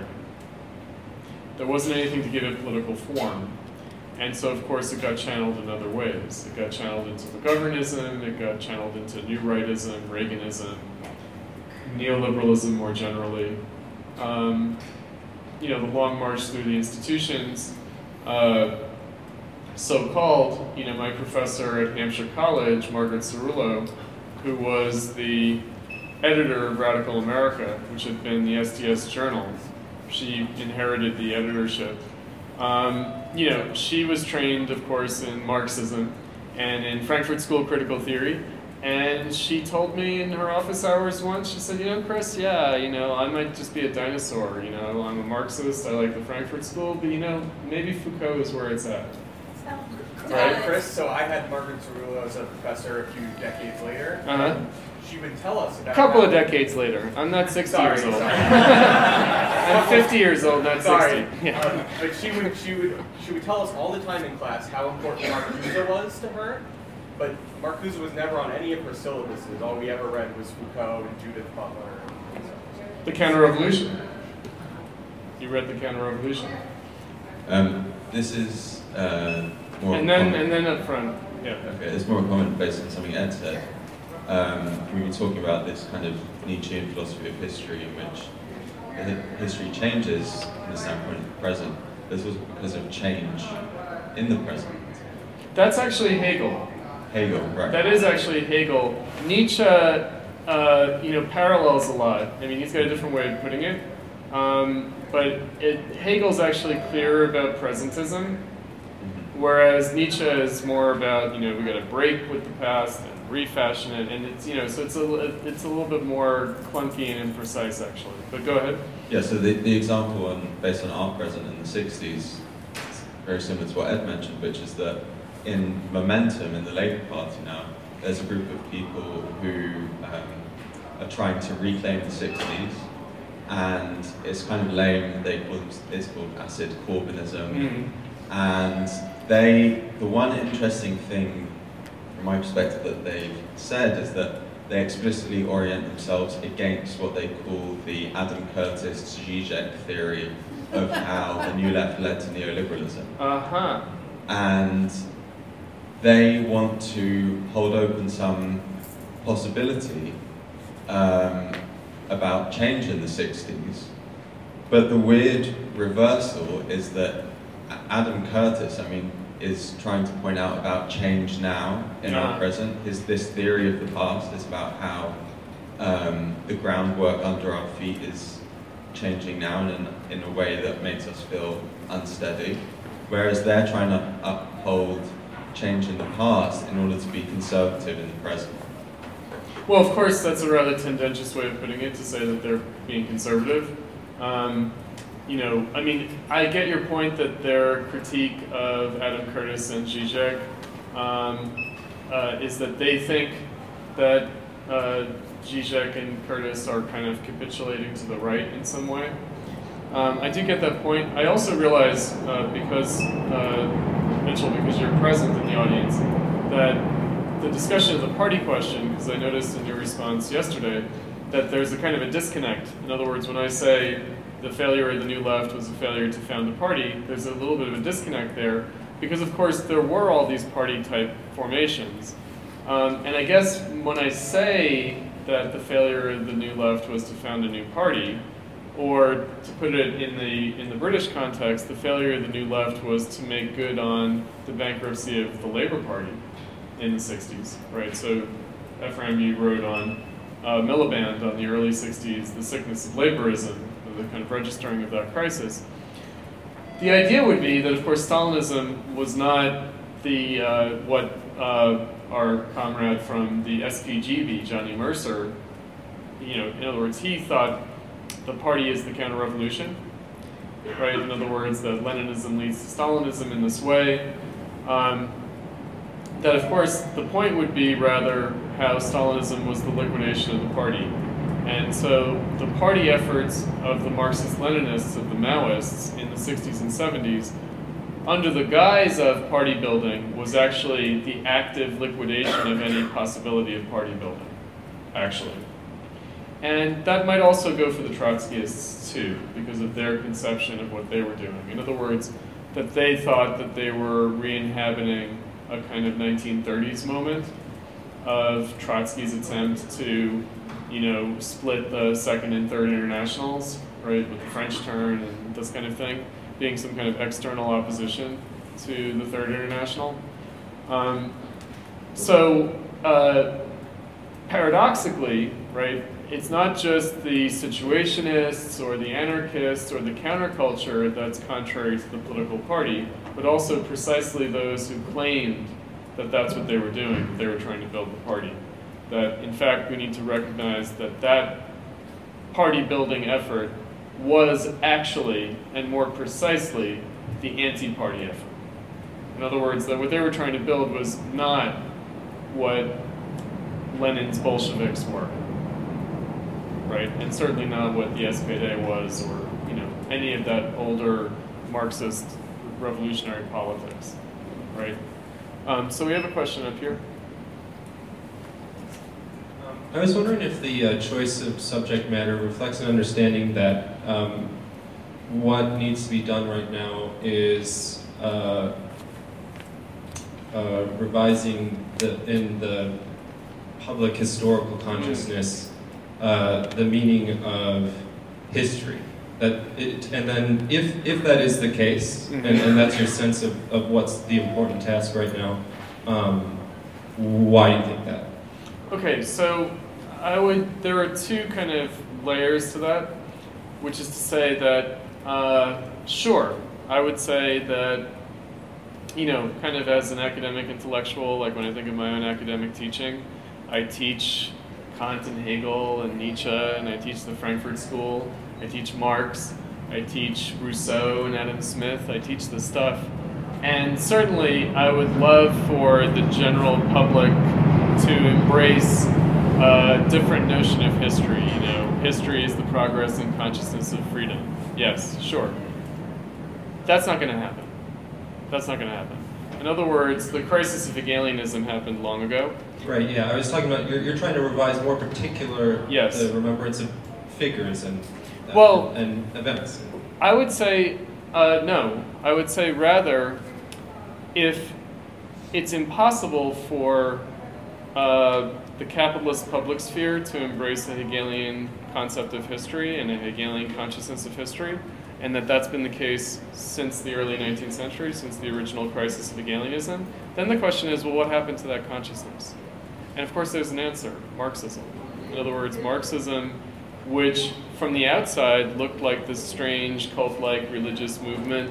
There wasn't anything to give it political form. And so, of course, it got channeled in other ways. It got channeled into McGovernism, it got channeled into New Rightism, Reaganism, neoliberalism more generally. Um, you know, the long march through the institutions, uh, so-called, you know, my professor at Hampshire College, Margaret Cerullo, who was the editor of Radical America, which had been the S D S journal. She inherited the editorship. Um, you know, she was trained, of course, in Marxism and in Frankfurt School of Critical Theory. And she told me in her office hours once, she said, you know, Chris, yeah, you know, I might just be a dinosaur. You know, I'm a Marxist, I like the Frankfurt School, but, you know, maybe Foucault is where it's at. Right, Chris, so I had Margaret Cerullo as a professor a few decades later. Uh-huh. She would tell us about A couple how- of decades later. I'm not sixty Sorry, years old. sorry. I'm fifty years old, not Sorry. sixty. Yeah. Um, but she would, she, would, she would tell us all the time in class how important Marcuse was to her, but Marcuse was never on any of her syllabuses. All we ever read was Foucault and Judith Butler. The Counter-Revolution. You read the Counter-Revolution. Um, this is uh, more And of a then, comment. and then up front, yeah. Okay, it's more a comment based on something Ed said. Um, we were talking about this kind of Nietzschean philosophy of history in which the hi- history changes from the standpoint of the present. This was because of change in the present. That's actually Hegel. Hegel, right. That is actually Hegel. Nietzsche, uh, you know, parallels a lot. I mean, he's got a different way of putting it. Um, but it, Hegel's actually clearer about presentism, whereas Nietzsche is more about, you know, we got to break with the past and refashion it, and it's, you know, so it's a it's a little bit more clunky and imprecise actually. But go ahead. Yeah, so the, the example on, based on our present in the sixties is very similar to what Ed mentioned, which is that in Momentum, in the Labour Party now, there's a group of people who um, are trying to reclaim the sixties, and it's kind of lame, they call them, it's called acid Corbynism, Mhm. and they, the one interesting thing from my perspective that they've said is that they explicitly orient themselves against what they call the Adam Curtis Zizek theory of how the New Left led to neoliberalism. Uh-huh. And they want to hold open some possibility um, about change in the sixties. But the weird reversal is that Adam Curtis, I mean, is trying to point out about change now in Yeah. our present. His, this theory of the past is about how um, the groundwork under our feet is changing now in, in a way that makes us feel unsteady. whereas they're trying to uphold change in the past in order to be conservative in the present. Well, of course, that's a rather tendentious way of putting it, to say that they're being conservative. Um, you know, I mean, I get your point that their critique of Adam Curtis and Zizek um, uh, is that they think that uh, Zizek and Curtis are kind of capitulating to the right in some way. Um, I do get that point. I also realize, uh, because, uh, Mitchell, because you're present in the audience, that the discussion of the party question, because I noticed in your response yesterday that there's a kind of a disconnect. In other words, when I say the failure of the New Left was a failure to found a party, there's a little bit of a disconnect there, because of course there were all these party-type formations. Um, and I guess when I say that the failure of the New Left was to found a new party, or to put it in the in the British context, the failure of the New Left was to make good on the bankruptcy of the Labour Party in the sixties, right? So Ephraim, you wrote on uh, Miliband on the early sixties, the sickness of labourism, the kind of registering of that crisis. The idea would be that, of course, Stalinism was not the uh, what uh, our comrade from the S P G B, Johnny Mercer, you know, in other words, he thought the party is the counter-revolution, right? In other words, that Leninism leads to Stalinism in this way. Um, that, of course, the point would be rather how Stalinism was the liquidation of the party. And so the party efforts of the Marxist-Leninists, of the Maoists in the sixties and seventies, under the guise of party building, was actually the active liquidation of any possibility of party building, actually. And that might also go for the Trotskyists too, because of their conception of what they were doing. In other words, that they thought that they were re-inhabiting a kind of nineteen thirties moment of Trotsky's attempt to, you know, split the Second and Third Internationals, right, with the French turn and this kind of thing, being some kind of external opposition to the Third International. Um, so, uh, paradoxically, right, it's not just the situationists or the anarchists or the counterculture that's contrary to the political party, but also precisely those who claimed that that's what they were doing, that they were trying to build the party. That, in fact, we need to recognize that that party-building effort was actually, and more precisely, the anti-party effort. In other words, that what they were trying to build was not what Lenin's Bolsheviks were, right? And certainly not what the S P D was, or, you know, any of that older Marxist revolutionary politics, right? Um, so we have a question up here. I was wondering if the uh, choice of subject matter reflects an understanding that um, what needs to be done right now is uh, uh, revising the, in the public historical consciousness uh, the meaning of history. That it, and then if, if that is the case, mm-hmm. and, and that's your sense of, of what's the important task right now, um, why do you think that? Okay, so I would, there are two kind of layers to that, which is to say that, uh, sure, I would say that, you know, kind of as an academic intellectual, like when I think of my own academic teaching, I teach Kant and Hegel and Nietzsche, and I teach the Frankfurt School, I teach Marx, I teach Rousseau and Adam Smith, I teach this stuff. And certainly I would love for the general public to embrace a different notion of history. You know, history is the progress and consciousness of freedom. Yes, sure. That's not going to happen. That's not going to happen. In other words, the crisis of Hegelianism happened long ago. Right, yeah, I was talking about, you're, you're trying to revise more particular, yes. the remembrance of figures and, uh, well, and events. I would say, uh, no. I would say rather, if it's impossible for uh, the capitalist public sphere to embrace a Hegelian concept of history and a Hegelian consciousness of history, and that that's been the case since the early nineteenth century, since the original crisis of Hegelianism, then the question is, well, what happened to that consciousness? And of course there's an answer, Marxism. In other words, Marxism, which from the outside looked like this strange cult-like religious movement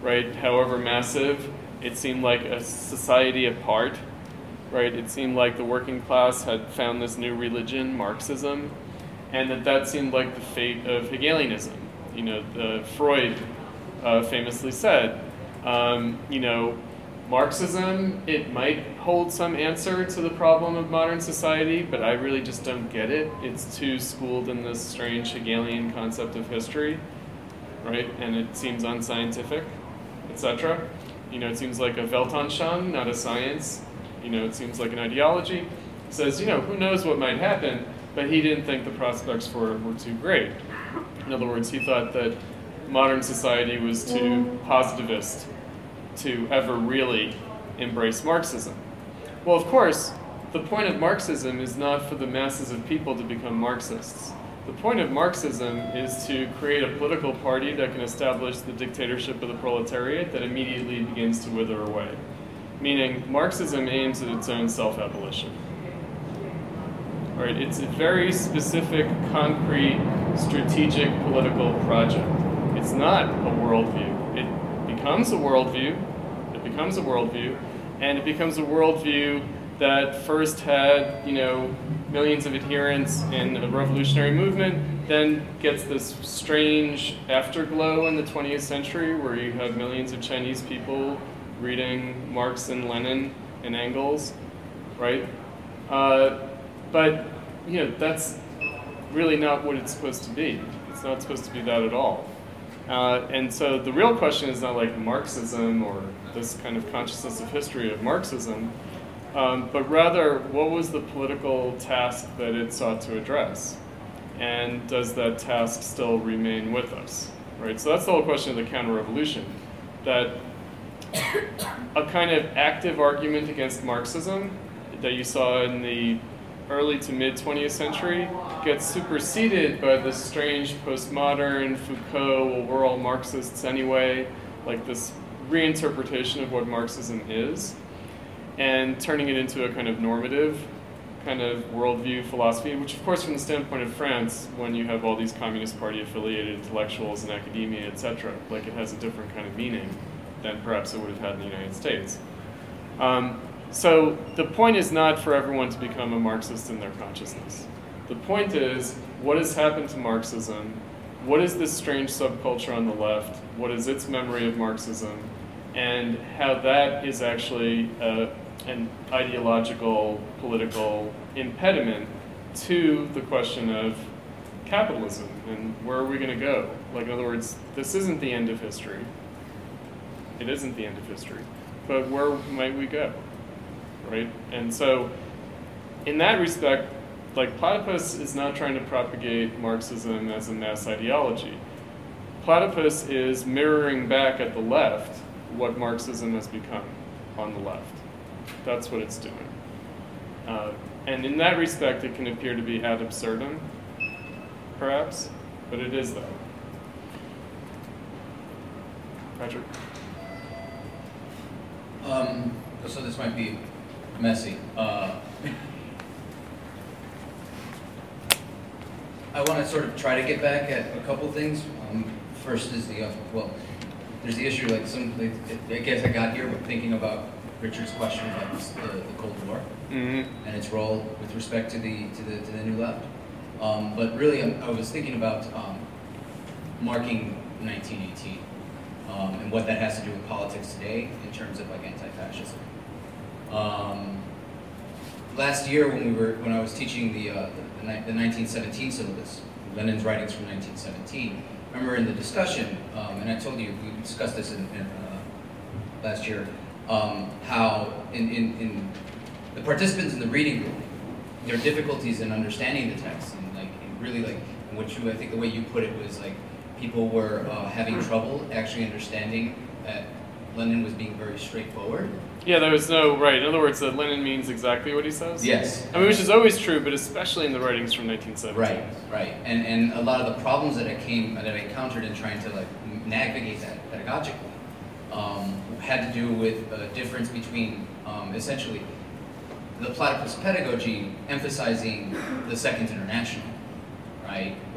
right? However massive, it seemed like a society apart, right? It seemed like the working class had found this new religion, Marxism, and that that seemed like the fate of Hegelianism. You know, the Freud uh, famously said, um, you know, Marxism, it might hold some answer to the problem of modern society, but I really just don't get it. It's too schooled in this strange Hegelian concept of history, right? And it seems unscientific, et cetera. You know, it seems like a Weltanschauung, not a science. You know, it seems like an ideology. He says, you know, who knows what might happen, but he didn't think the prospects for it were too great. In other words, he thought that modern society was too positivist to ever really embrace Marxism. Well, of course, the point of Marxism is not for the masses of people to become Marxists. The point of Marxism is to create a political party that can establish the dictatorship of the proletariat that immediately begins to wither away. Meaning, Marxism aims at its own self-abolition. Right? It's a very specific, concrete, strategic political project. It's not a worldview. It becomes a worldview, it becomes a worldview, and it becomes a worldview that first had, you know, millions of adherents in a revolutionary movement, then gets this strange afterglow in the twentieth century where you have millions of Chinese people reading Marx and Lenin and Engels, right? Uh, but, you know, that's really not what it's supposed to be. It's not supposed to be that at all. Uh, and so the real question is not like Marxism or this kind of consciousness of history of Marxism, um, but rather what was the political task that it sought to address? And does that task still remain with us? Right? So that's the whole question of the counter-revolution, that a kind of active argument against Marxism that you saw in the early to mid twentieth century gets superseded by this strange postmodern Foucault, well, we're all Marxists anyway, like this reinterpretation of what Marxism is, and turning it into a kind of normative kind of worldview philosophy, which of course from the standpoint of France, when you have all these Communist Party affiliated intellectuals and academia, et cetera, like it has a different kind of meaning than perhaps it would have had in the United States. Um, so the point is not for everyone to become a Marxist in their consciousness. The point is, what has happened to Marxism? What is this strange subculture on the left? What is its memory of Marxism? And how that is actually uh, an ideological, political impediment to the question of capitalism and where are we going to go? Like, in other words, this isn't the end of history. It isn't the end of history. But where might we go? Right? And so, in that respect, like, Platypus is not trying to propagate Marxism as a mass ideology. Platypus is mirroring back at the left what Marxism has become on the left. That's what it's doing. Uh, and in that respect, it can appear to be ad absurdum, perhaps, but it is that. Patrick? Um, so this might be messy. Uh, I want to sort of try to get back at a couple things. Um, first is the, uh, well, there's the issue, like some, like, I guess I got here thinking about Richard's question about this, the, the Cold War mm-hmm. and its role with respect to the to the to the new left. Um, but really, I, I was thinking about um, marking nineteen eighteen um, and what that has to do with politics today in terms of like anti-fascism. Um, last year, when we were when I was teaching the uh, the, the, the nineteen seventeen syllabus, Lenin's writings from nineteen seventeen. I remember in the discussion, um, and I told you we discussed this in, in uh, last year. Um, how in, in, in the participants in the reading group, their difficulties in understanding the text, and like and really like what you I think the way you put it was like people were uh, having trouble actually understanding that Lenin was being very straightforward. Yeah, there was no right. In other words, that Lenin means exactly what he says. Yes. I mean, which is always true, but especially in the writings from nineteen seventeen. Right, right, and and a lot of the problems that I came that I encountered in trying to like navigate that pedagogically. Um, had to do with a difference between um, essentially the Platypus pedagogy emphasizing the Second International, right? Um,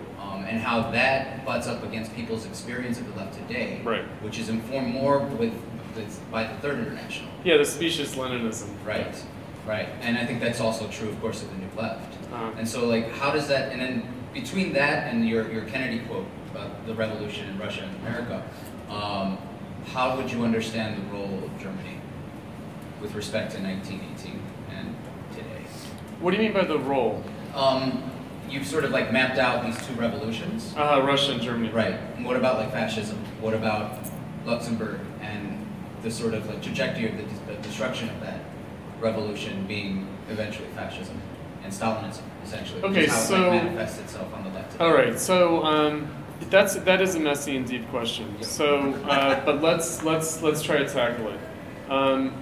um, and how that butts up against people's experience of the left today, Right. which is informed more with, with by the Third International. Yeah, the specious Leninism. Right, right, and I think that's also true, of course, of the New Left. Uh-huh. And so, like, how does that? And then between that and your your Kennedy quote about the revolution in Russia and America, um, how would you understand the role of Germany with respect to nineteen eighteen and today? What do you mean by the role? Um, you've sort of like mapped out these two revolutions. Uh, Russia and Germany. Right. And what about like fascism? What about Luxembourg and the sort of like trajectory of the, the destruction of that revolution being eventually fascism and Stalinism, essentially? Which Okay, is how so it like, manifests itself on the left. All right, so um, that's that is a messy and deep question. So, uh, but let's let's let's try to tackle it. Um,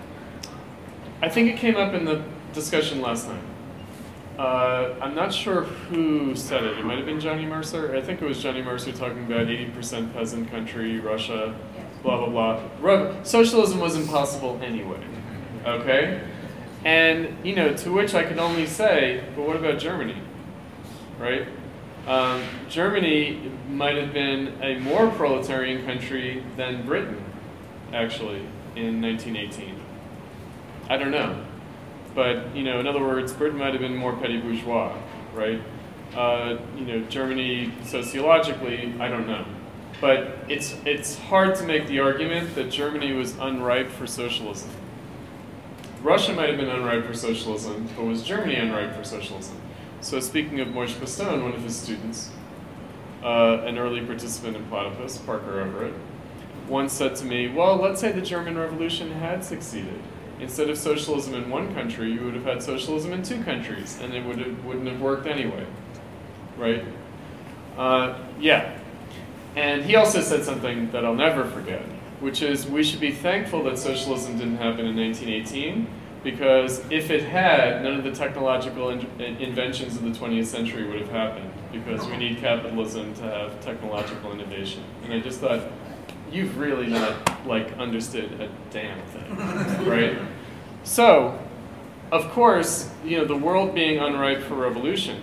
I think it came up in the discussion last night. Uh, I'm not sure who said it. It might have been Johnny Mercer. I think it was Johnny Mercer talking about eighty percent peasant country, Russia, blah, blah, blah. Re- Socialism was impossible anyway, okay? And, you know, to which I could only say, but what about Germany, right? Um, Germany might have been a more proletarian country than Britain, actually, in nineteen eighteen. I don't know. But, you know, in other words, Britain might have been more petty bourgeois, right? Uh, you know, Germany, sociologically, I don't know. But it's, it's hard to make the argument that Germany was unripe for socialism. Russia might have been unripe for socialism, but was Germany unripe for socialism? So speaking of Moishe Postone, one of his students, uh, an early participant in Platypus, Parker Everett, once said to me, well, let's say the German Revolution had succeeded. Instead of socialism in one country, you would have had socialism in two countries, and it would have, wouldn't have worked anyway, right? Uh, yeah. And he also said something that I'll never forget, which is we should be thankful that socialism didn't happen in nineteen eighteen, because if it had, none of the technological in inventions of the twentieth century would have happened, because we need capitalism to have technological innovation. And I just thought, you've really not, like, understood a damn thing, right? So, of course, you know, the world being unripe for revolution,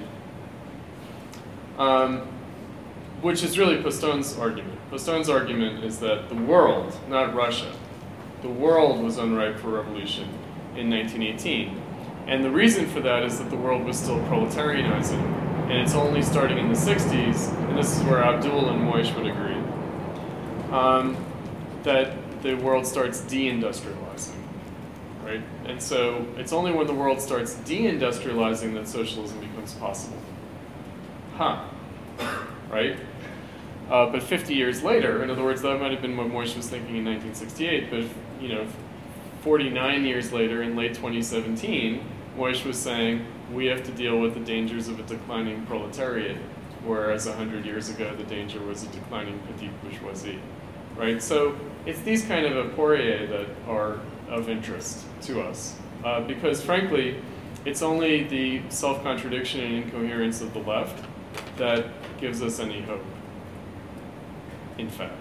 um, which is really Postone's argument. Postone's argument is that the world, not Russia, the world was unripe for revolution in nineteen eighteen. And the reason for that is that the world was still proletarianizing. And it's only starting in the sixties, and this is where Abdul and Moishe would agree, Um, that the world starts deindustrializing, right? And so it's only when the world starts deindustrializing that socialism becomes possible. Huh, right? Uh, but fifty years later, in other words, that might have been what Moishe was thinking in nineteen sixty-eight, but you know, forty-nine years later, in late twenty seventeen, Moishe was saying, we have to deal with the dangers of a declining proletariat, whereas one hundred years ago, the danger was a declining petite bourgeoisie, right? So it's these kind of aporia that are of interest to us, uh, because frankly, it's only the self-contradiction and incoherence of the left that gives us any hope, in fact.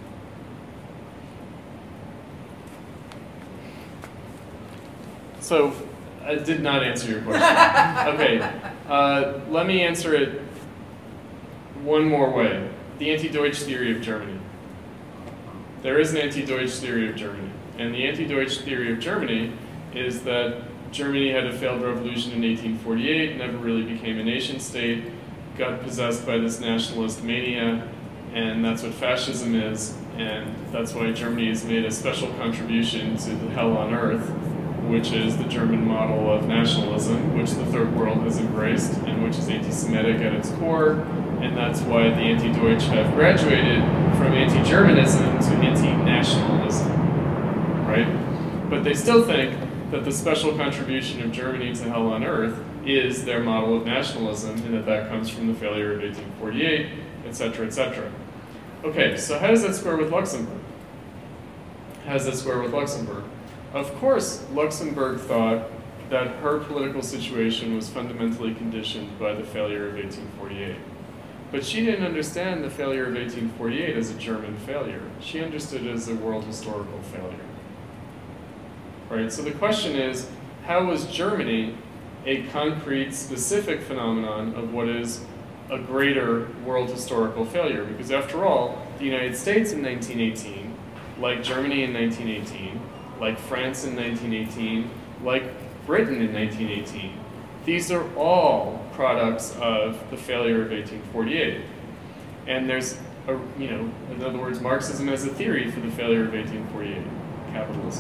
So, I did not answer your question. Okay, uh, let me answer it one more way. The anti-Deutsch theory of Germany. There is an anti-Deutsch theory of Germany. And the anti-Deutsch theory of Germany is that Germany had a failed revolution in eighteen forty-eight, never really became a nation state, got possessed by this nationalist mania, and that's what fascism is, and that's why Germany has made a special contribution to the hell on earth, which is the German model of nationalism, which the third world has embraced, and which is anti-Semitic at its core, and that's why the anti-Deutsch have graduated from anti-Germanism to anti-nationalism, right? But they still think that the special contribution of Germany to hell on earth is their model of nationalism, and that that comes from the failure of eighteen forty-eight, et cetera, et cetera. Okay, so how does that square with Luxembourg? How does that square with Luxembourg? Of course, Luxembourg thought that her political situation was fundamentally conditioned by the failure of eighteen forty-eight. But she didn't understand the failure of eighteen forty-eight as a German failure. She understood it as a world historical failure. Right? So the question is, how was Germany a concrete, specific phenomenon of what is a greater world historical failure, because after all, the United States in nineteen eighteen, like Germany in nineteen eighteen, like France in nineteen eighteen, like Britain in nineteen eighteen, these are all products of the failure of eighteen forty-eight. And there's, a, you know, in other words, Marxism as a theory for the failure of eighteen forty-eight, capitalism.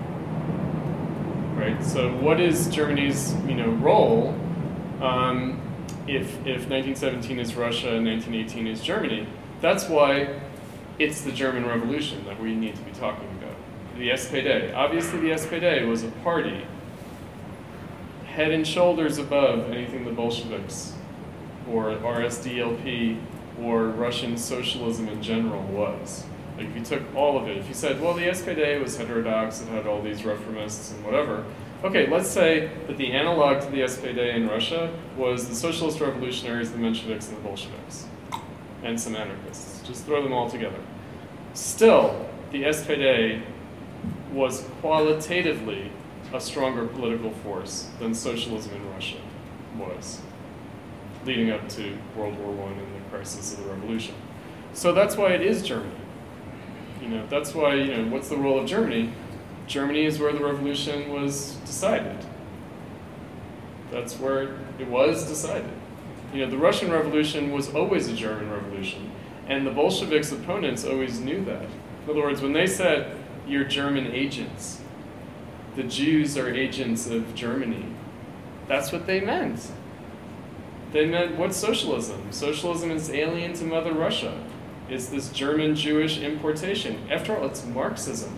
Right? So what is Germany's, you know, role um, if, if nineteen seventeen is Russia and nineteen eighteen is Germany? That's why it's the German Revolution that we need to be talking about. The S P D. Obviously the S P D was a party head and shoulders above anything the Bolsheviks or R S D L P or Russian socialism in general was. Like if you took all of it, if you said, well, the S P D was heterodox, it had all these reformists and whatever. Okay, let's say that the analog to the S P D in Russia was the socialist revolutionaries, the Mensheviks, and the Bolsheviks, and some anarchists. Just throw them all together. Still, the S P D was qualitatively a stronger political force than socialism in Russia was, leading up to World War One and the crisis of the revolution. So that's why it is Germany. You know, that's why, you know, what's the role of Germany? Germany is where the revolution was decided. That's where it was decided. You know, the Russian Revolution was always a German revolution, and the Bolsheviks' opponents always knew that. In other words, when they said, you're German agents, the Jews are agents of Germany, that's what they meant. They meant, what's socialism? Socialism is alien to Mother Russia. It's this German Jewish importation. After all, it's Marxism,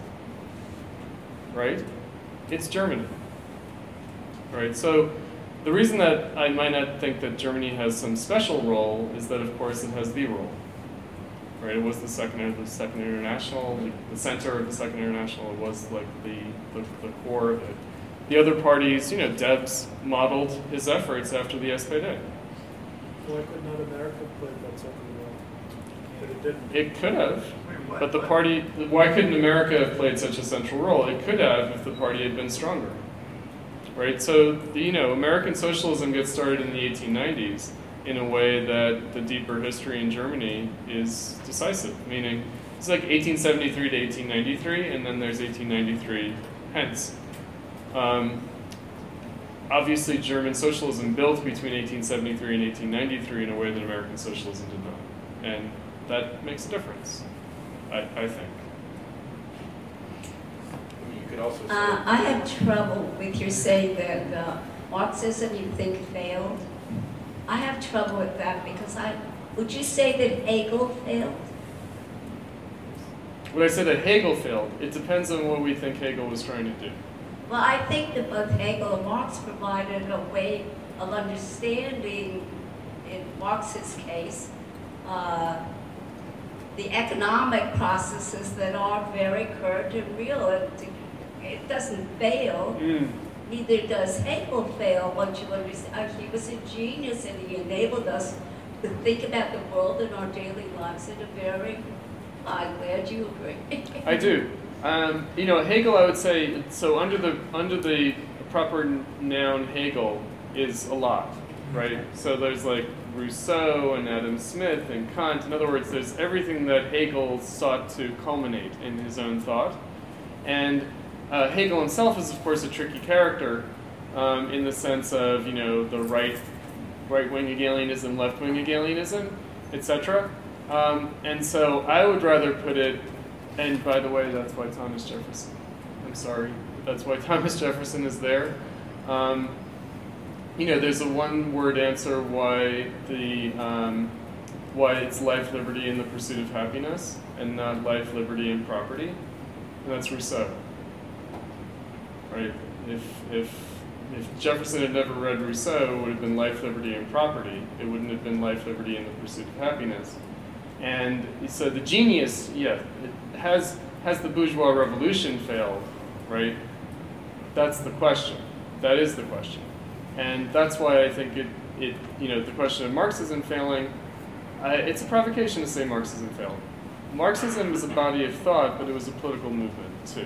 right? It's Germany, right? So the reason that I might not think that Germany has some special role is that, of course, it has the role, right? It was the second, the second international, the, the center of the second international. It was like the, the, the core of it. The other parties, you know, Debs modeled his efforts after the S P D. Why could not America play that second role? But it didn't. It could have, but the party, why couldn't America have played such a central role? It could have if the party had been stronger, right? So, you know, American socialism gets started in the eighteen nineties in a way that the deeper history in Germany is decisive, meaning it's like eighteen seventy-three to eighteen ninety-three, and then there's eighteen ninety-three hence. Um, obviously, German socialism built between eighteen seventy-three and eighteen ninety-three in a way that American socialism did not. And that makes a difference, I, I think. You could also say Uh, I have trouble with your saying that uh, Marxism you think failed. I have trouble with that because I, would you say that Hegel failed? Would I say that Hegel failed? It depends on what we think Hegel was trying to do. Well, I think that both Hegel and Marx provided a way of understanding, in Marx's case, uh, the economic processes that are very current and real. It, it doesn't fail. Mm. Neither does Hegel fail once you understand. He was a genius and he enabled us to think about the world and our daily lives in a very, I'm glad you agree. I do. Um, you know, Hegel, I would say, so under the under the proper noun Hegel is a lot, right? So there's like Rousseau and Adam Smith and Kant. In other words, there's everything that Hegel sought to culminate in his own thought. And uh, Hegel himself is, of course, a tricky character um, in the sense of, you know, the right, right-wing Hegelianism, left-wing Hegelianism, et cetera. Um, and so I would rather put it, and by the way, that's why Thomas Jefferson, I'm sorry, but that's why Thomas Jefferson is there. Um, you know, there's a one-word answer why the um, why it's life, liberty, and the pursuit of happiness, and not life, liberty, and property, and that's Rousseau. Right? If if if Jefferson had never read Rousseau, it would have been life, liberty, and property. It wouldn't have been life, liberty, and the pursuit of happiness. And so the genius, yeah, it has has the bourgeois revolution failed, right? That's the question. That is the question. And that's why I think it, it you know, the question of Marxism failing, uh, it's a provocation to say Marxism failed. Marxism is a body of thought, but it was a political movement too.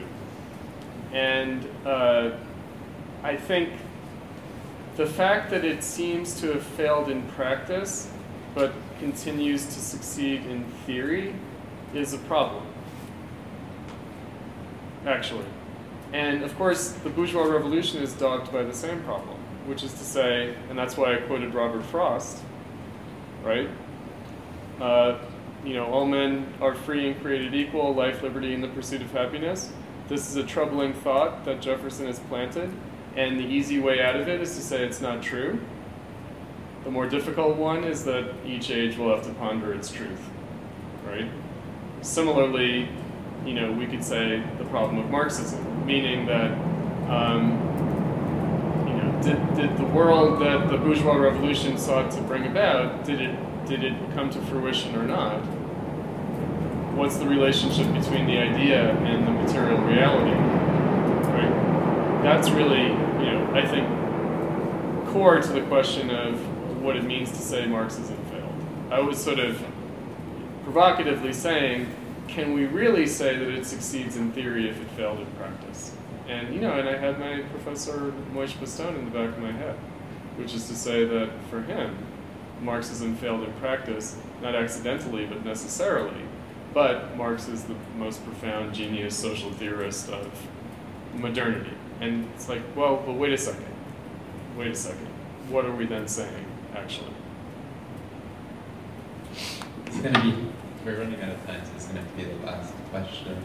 And uh, I think the fact that it seems to have failed in practice but continues to succeed in theory is a problem, actually. And of course, the bourgeois revolution is dogged by the same problem, which is to say, and that's why I quoted Robert Frost, right? Uh, you know, all men are free and created equal, life, liberty, and the pursuit of happiness. This is a troubling thought that Jefferson has planted, and the easy way out of it is to say it's not true. The more difficult one is that each age will have to ponder its truth, right? Similarly, you know, we could say the problem of Marxism, meaning that, um, you know, did, did the world that the bourgeois revolution sought to bring about, did it, did it come to fruition or not? What's the relationship between the idea and the material reality, right? That's really, you know, I think, core to the question of what it means to say Marxism failed. I was sort of provocatively saying, can we really say that it succeeds in theory if it failed in practice? And, you know, and I had my Professor Moishe Bastone in the back of my head, which is to say that for him, Marxism failed in practice, not accidentally, but necessarily. But Marx is the most profound genius social theorist of modernity. And it's like, well, but wait a second. Wait a second. What are we then saying, actually? It's going to be, we're running out of time, so it's going to have to be the last question.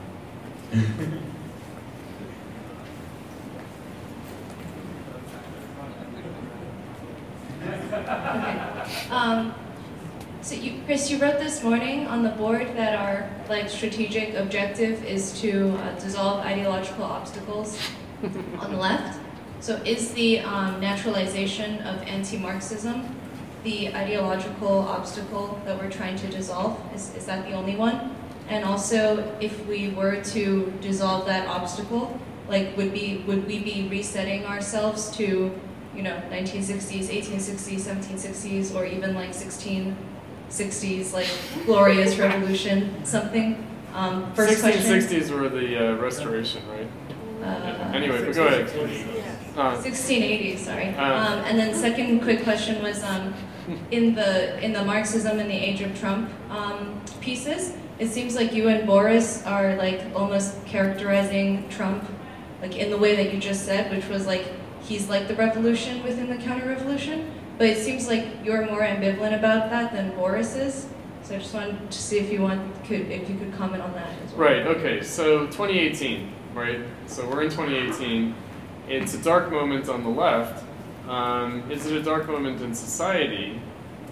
Okay. Um, so you, Chris, you wrote this morning on the board that our like strategic objective is to uh, dissolve ideological obstacles on the left. So is the um, naturalization of anti-Marxism the ideological obstacle that we're trying to dissolve? Is, is that the only one? And also, if we were to dissolve that obstacle, like would be would we be resetting ourselves to, you know, nineteen sixties, eighteen sixties, seventeen sixties, or even like sixteen sixties, like glorious revolution, something? Um, first sixteen sixties were the uh, Restoration, right? Uh, anyway, but go ahead. Uh, sixteen eighties, sorry. Um, Um, and then second quick question was um, in the in the Marxism in the Age of Trump um, pieces. It seems like you and Boris are like almost characterizing Trump, like in the way that you just said, which was like he's like the revolution within the counter-revolution. But it seems like you're more ambivalent about that than Boris is. So I just wanted to see if you want could if you could comment on that as well. Right. Okay. So twenty eighteen, right? So we're in twenty eighteen. It's a dark moment on the left. Um, is it a dark moment in society?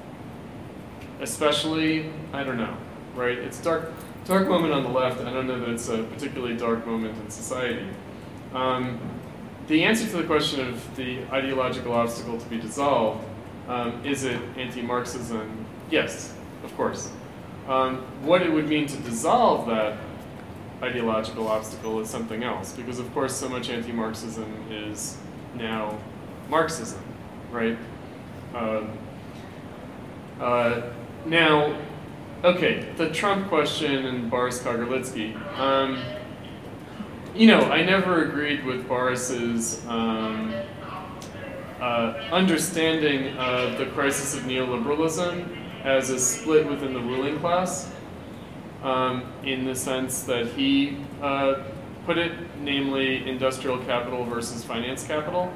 Especially, I don't know, right? It's a dark, dark moment on the left. I don't know that it's a particularly dark moment in society. Um, the answer to the question of the ideological obstacle to be dissolved, um, is it anti-Marxism? Yes, of course. Um, what it would mean to dissolve that ideological obstacle is something else, because of course so much anti-Marxism is now Marxism, right? Um, uh, now, okay, the Trump question and Boris Kagarlitsky. Um, you know, I never agreed with Boris's um, uh, understanding of the crisis of neoliberalism as a split within the ruling class. Um, in the sense that he uh, put it, namely industrial capital versus finance capital.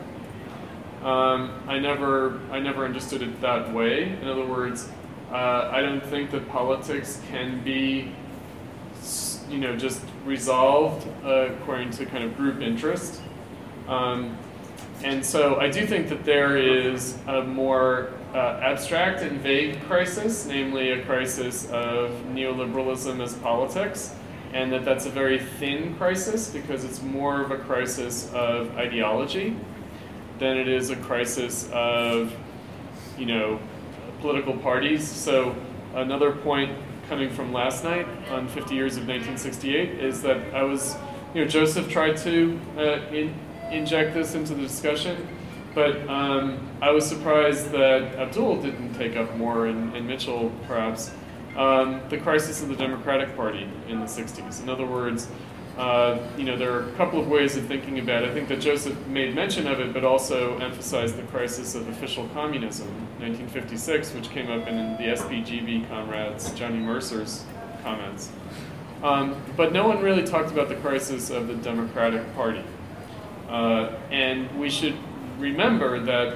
Um, I never, I never understood it that way. In other words, uh, I don't think that politics can be, you know, just resolved uh, according to kind of group interest. Um, and so I do think that there is a more Uh, abstract and vague crisis, namely a crisis of neoliberalism as politics, and that that's a very thin crisis because it's more of a crisis of ideology than it is a crisis of, you know, political parties. So another point coming from last night on fifty years of nineteen sixty-eight is that I was, you know, Joseph tried to uh, in, inject this into the discussion. But um, I was surprised that Abdul didn't take up more, and, and Mitchell perhaps, um, the crisis of the Democratic Party in the sixties. In other words, Uh, you know, there are a couple of ways of thinking about it. I think that Joseph made mention of it, but also emphasized the crisis of official communism, nineteen fifty-six, which came up in the S P G B comrades, Johnny Mercer's comments. Um, but no one really talked about the crisis of the Democratic Party. Uh, and we should remember that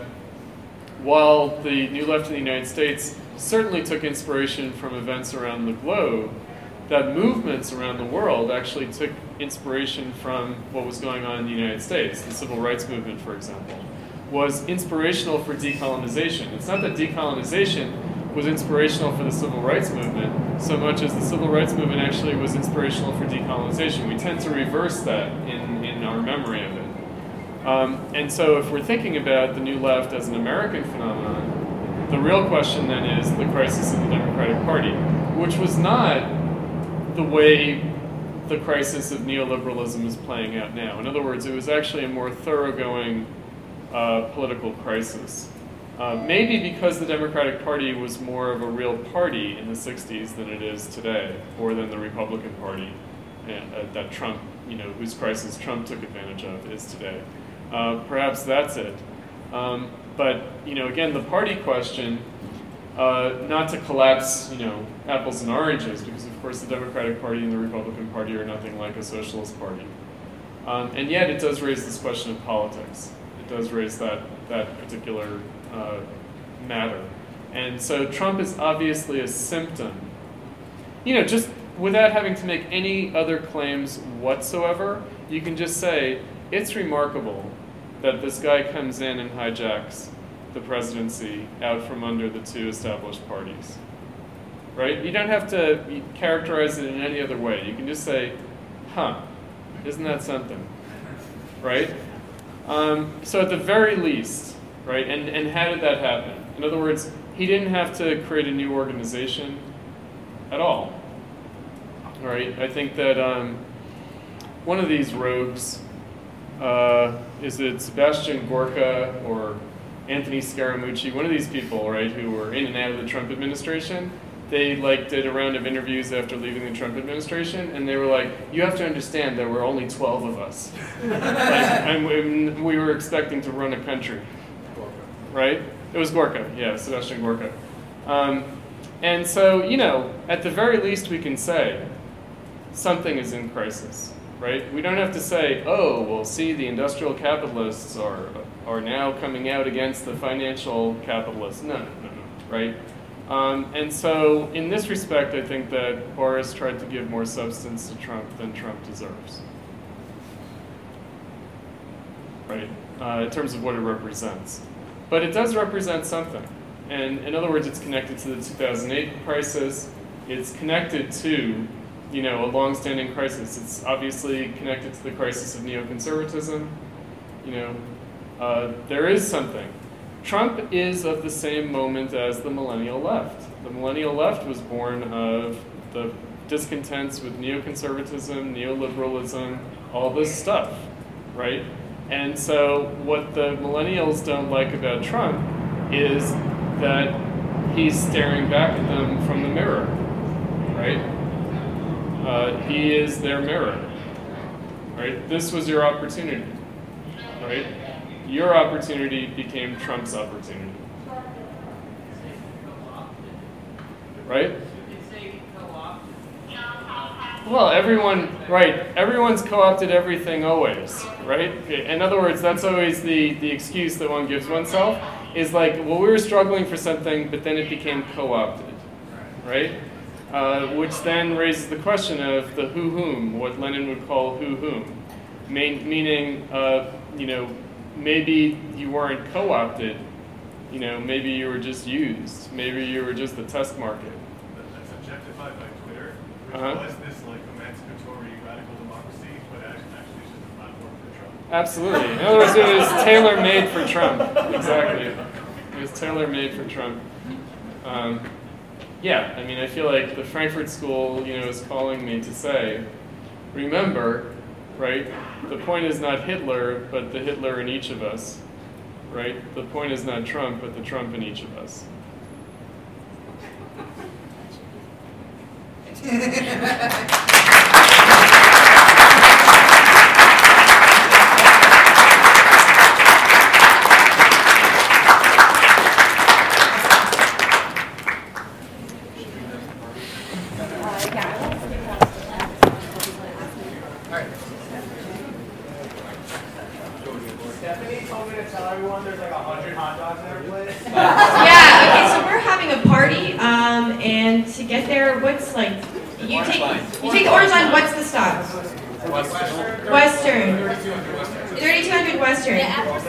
while the New Left in the United States certainly took inspiration from events around the globe, that movements around the world actually took inspiration from what was going on in the United States. The Civil Rights Movement, for example, was inspirational for decolonization. It's not that decolonization was inspirational for the Civil Rights Movement so much as the Civil Rights Movement actually was inspirational for decolonization. We tend to reverse that in, in our memory of it. Um, and so if we're thinking about the New Left as an American phenomenon, the real question then is the crisis of the Democratic Party, which was not the way the crisis of neoliberalism is playing out now. In other words, it was actually a more thoroughgoing uh, political crisis. Uh, maybe because the Democratic Party was more of a real party in the sixties than it is today, or than the Republican Party uh, that Trump, you know, whose crisis Trump took advantage of is today. Uh, perhaps that's it. Um, but, you know, again, the party question, uh, not to collapse, you know, apples and oranges, because of course the Democratic Party and the Republican Party are nothing like a socialist party. Um, and yet it does raise this question of politics. It does raise that, that particular uh, matter. And so Trump is obviously a symptom. You know, just without having to make any other claims whatsoever, you can just say, it's remarkable that this guy comes in and hijacks the presidency out from under the two established parties. Right? You don't have to characterize it in any other way. You can just say, huh, isn't that something? Right? Um, so at the very least, right, and, and how did that happen? In other words, he didn't have to create a new organization at all. All right? I think that um, one of these rogues, uh, is it Sebastian Gorka or Anthony Scaramucci, one of these people, right, who were in and out of the Trump administration, they like did a round of interviews after leaving the Trump administration, and they were like, you have to understand there were only twelve of us. Like, and we, we were expecting to run a country. Right? It was Gorka, yeah, Sebastian Gorka. Um, and so, you know, at the very least we can say something is in crisis. Right? We don't have to say, oh, well, see, the industrial capitalists are are now coming out against the financial capitalists. No, no, no, no, right? Um, and so, in this respect, I think that Boris tried to give more substance to Trump than Trump deserves. Right? Uh, in terms of what it represents. But it does represent something. And in other words, it's connected to the two thousand eight crisis. It's connected to, you know, a long-standing crisis. It's obviously connected to the crisis of neoconservatism. You know, uh, there is something. Trump is of the same moment as the millennial left. The millennial left was born of the discontents with neoconservatism, neoliberalism, all this stuff, right? And so what the millennials don't like about Trump is that he's staring back at them from the mirror, right? Uh, he is their mirror, right? This was your opportunity, right? Your opportunity became Trump's opportunity, right? Well, everyone, right, everyone's co-opted everything always, right? In other words, that's always the, the excuse that one gives oneself, is like, well, we were struggling for something, but then it became co-opted, right? Uh, which then raises the question of the who-whom, what Lenin would call who-whom, Main, meaning, uh, you know, maybe you weren't co-opted, you know, maybe you were just used, maybe you were just the test market. That's objectified by Twitter, which Uh-huh. was this like emancipatory radical democracy, but actually it's just a platform for Trump. Absolutely. In other words, it was tailor-made for Trump. Exactly. It was tailor-made for Trump. Um, yeah, I mean, I feel like the Frankfurt School, you know, is calling me to say, remember, right, the point is not Hitler, but the Hitler in each of us, right? The point is not Trump, but the Trump in each of us. Stephanie told me to tell everyone there's like a hundred hot dogs in her place. Yeah, okay, so we're having a party, um, and to get there, what's like, you take, you take the orange line, what's the stop? Western. Western. thirty-two hundred Western.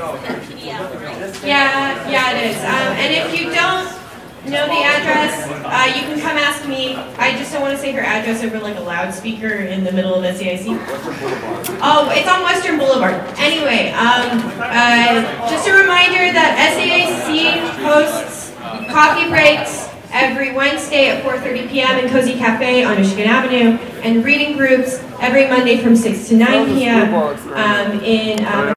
Yeah, yeah it is. Um, and if you don't know the address, uh, you can come ask me. I just don't want to say her address over like a loudspeaker in the middle of S A I C. Oh, it's on Western Boulevard. Anyway, um, uh, just a reminder that S A I C hosts coffee breaks every Wednesday at four thirty p m in Cozy Cafe on Michigan Avenue, and reading groups every Monday from six to nine p m Um, in um,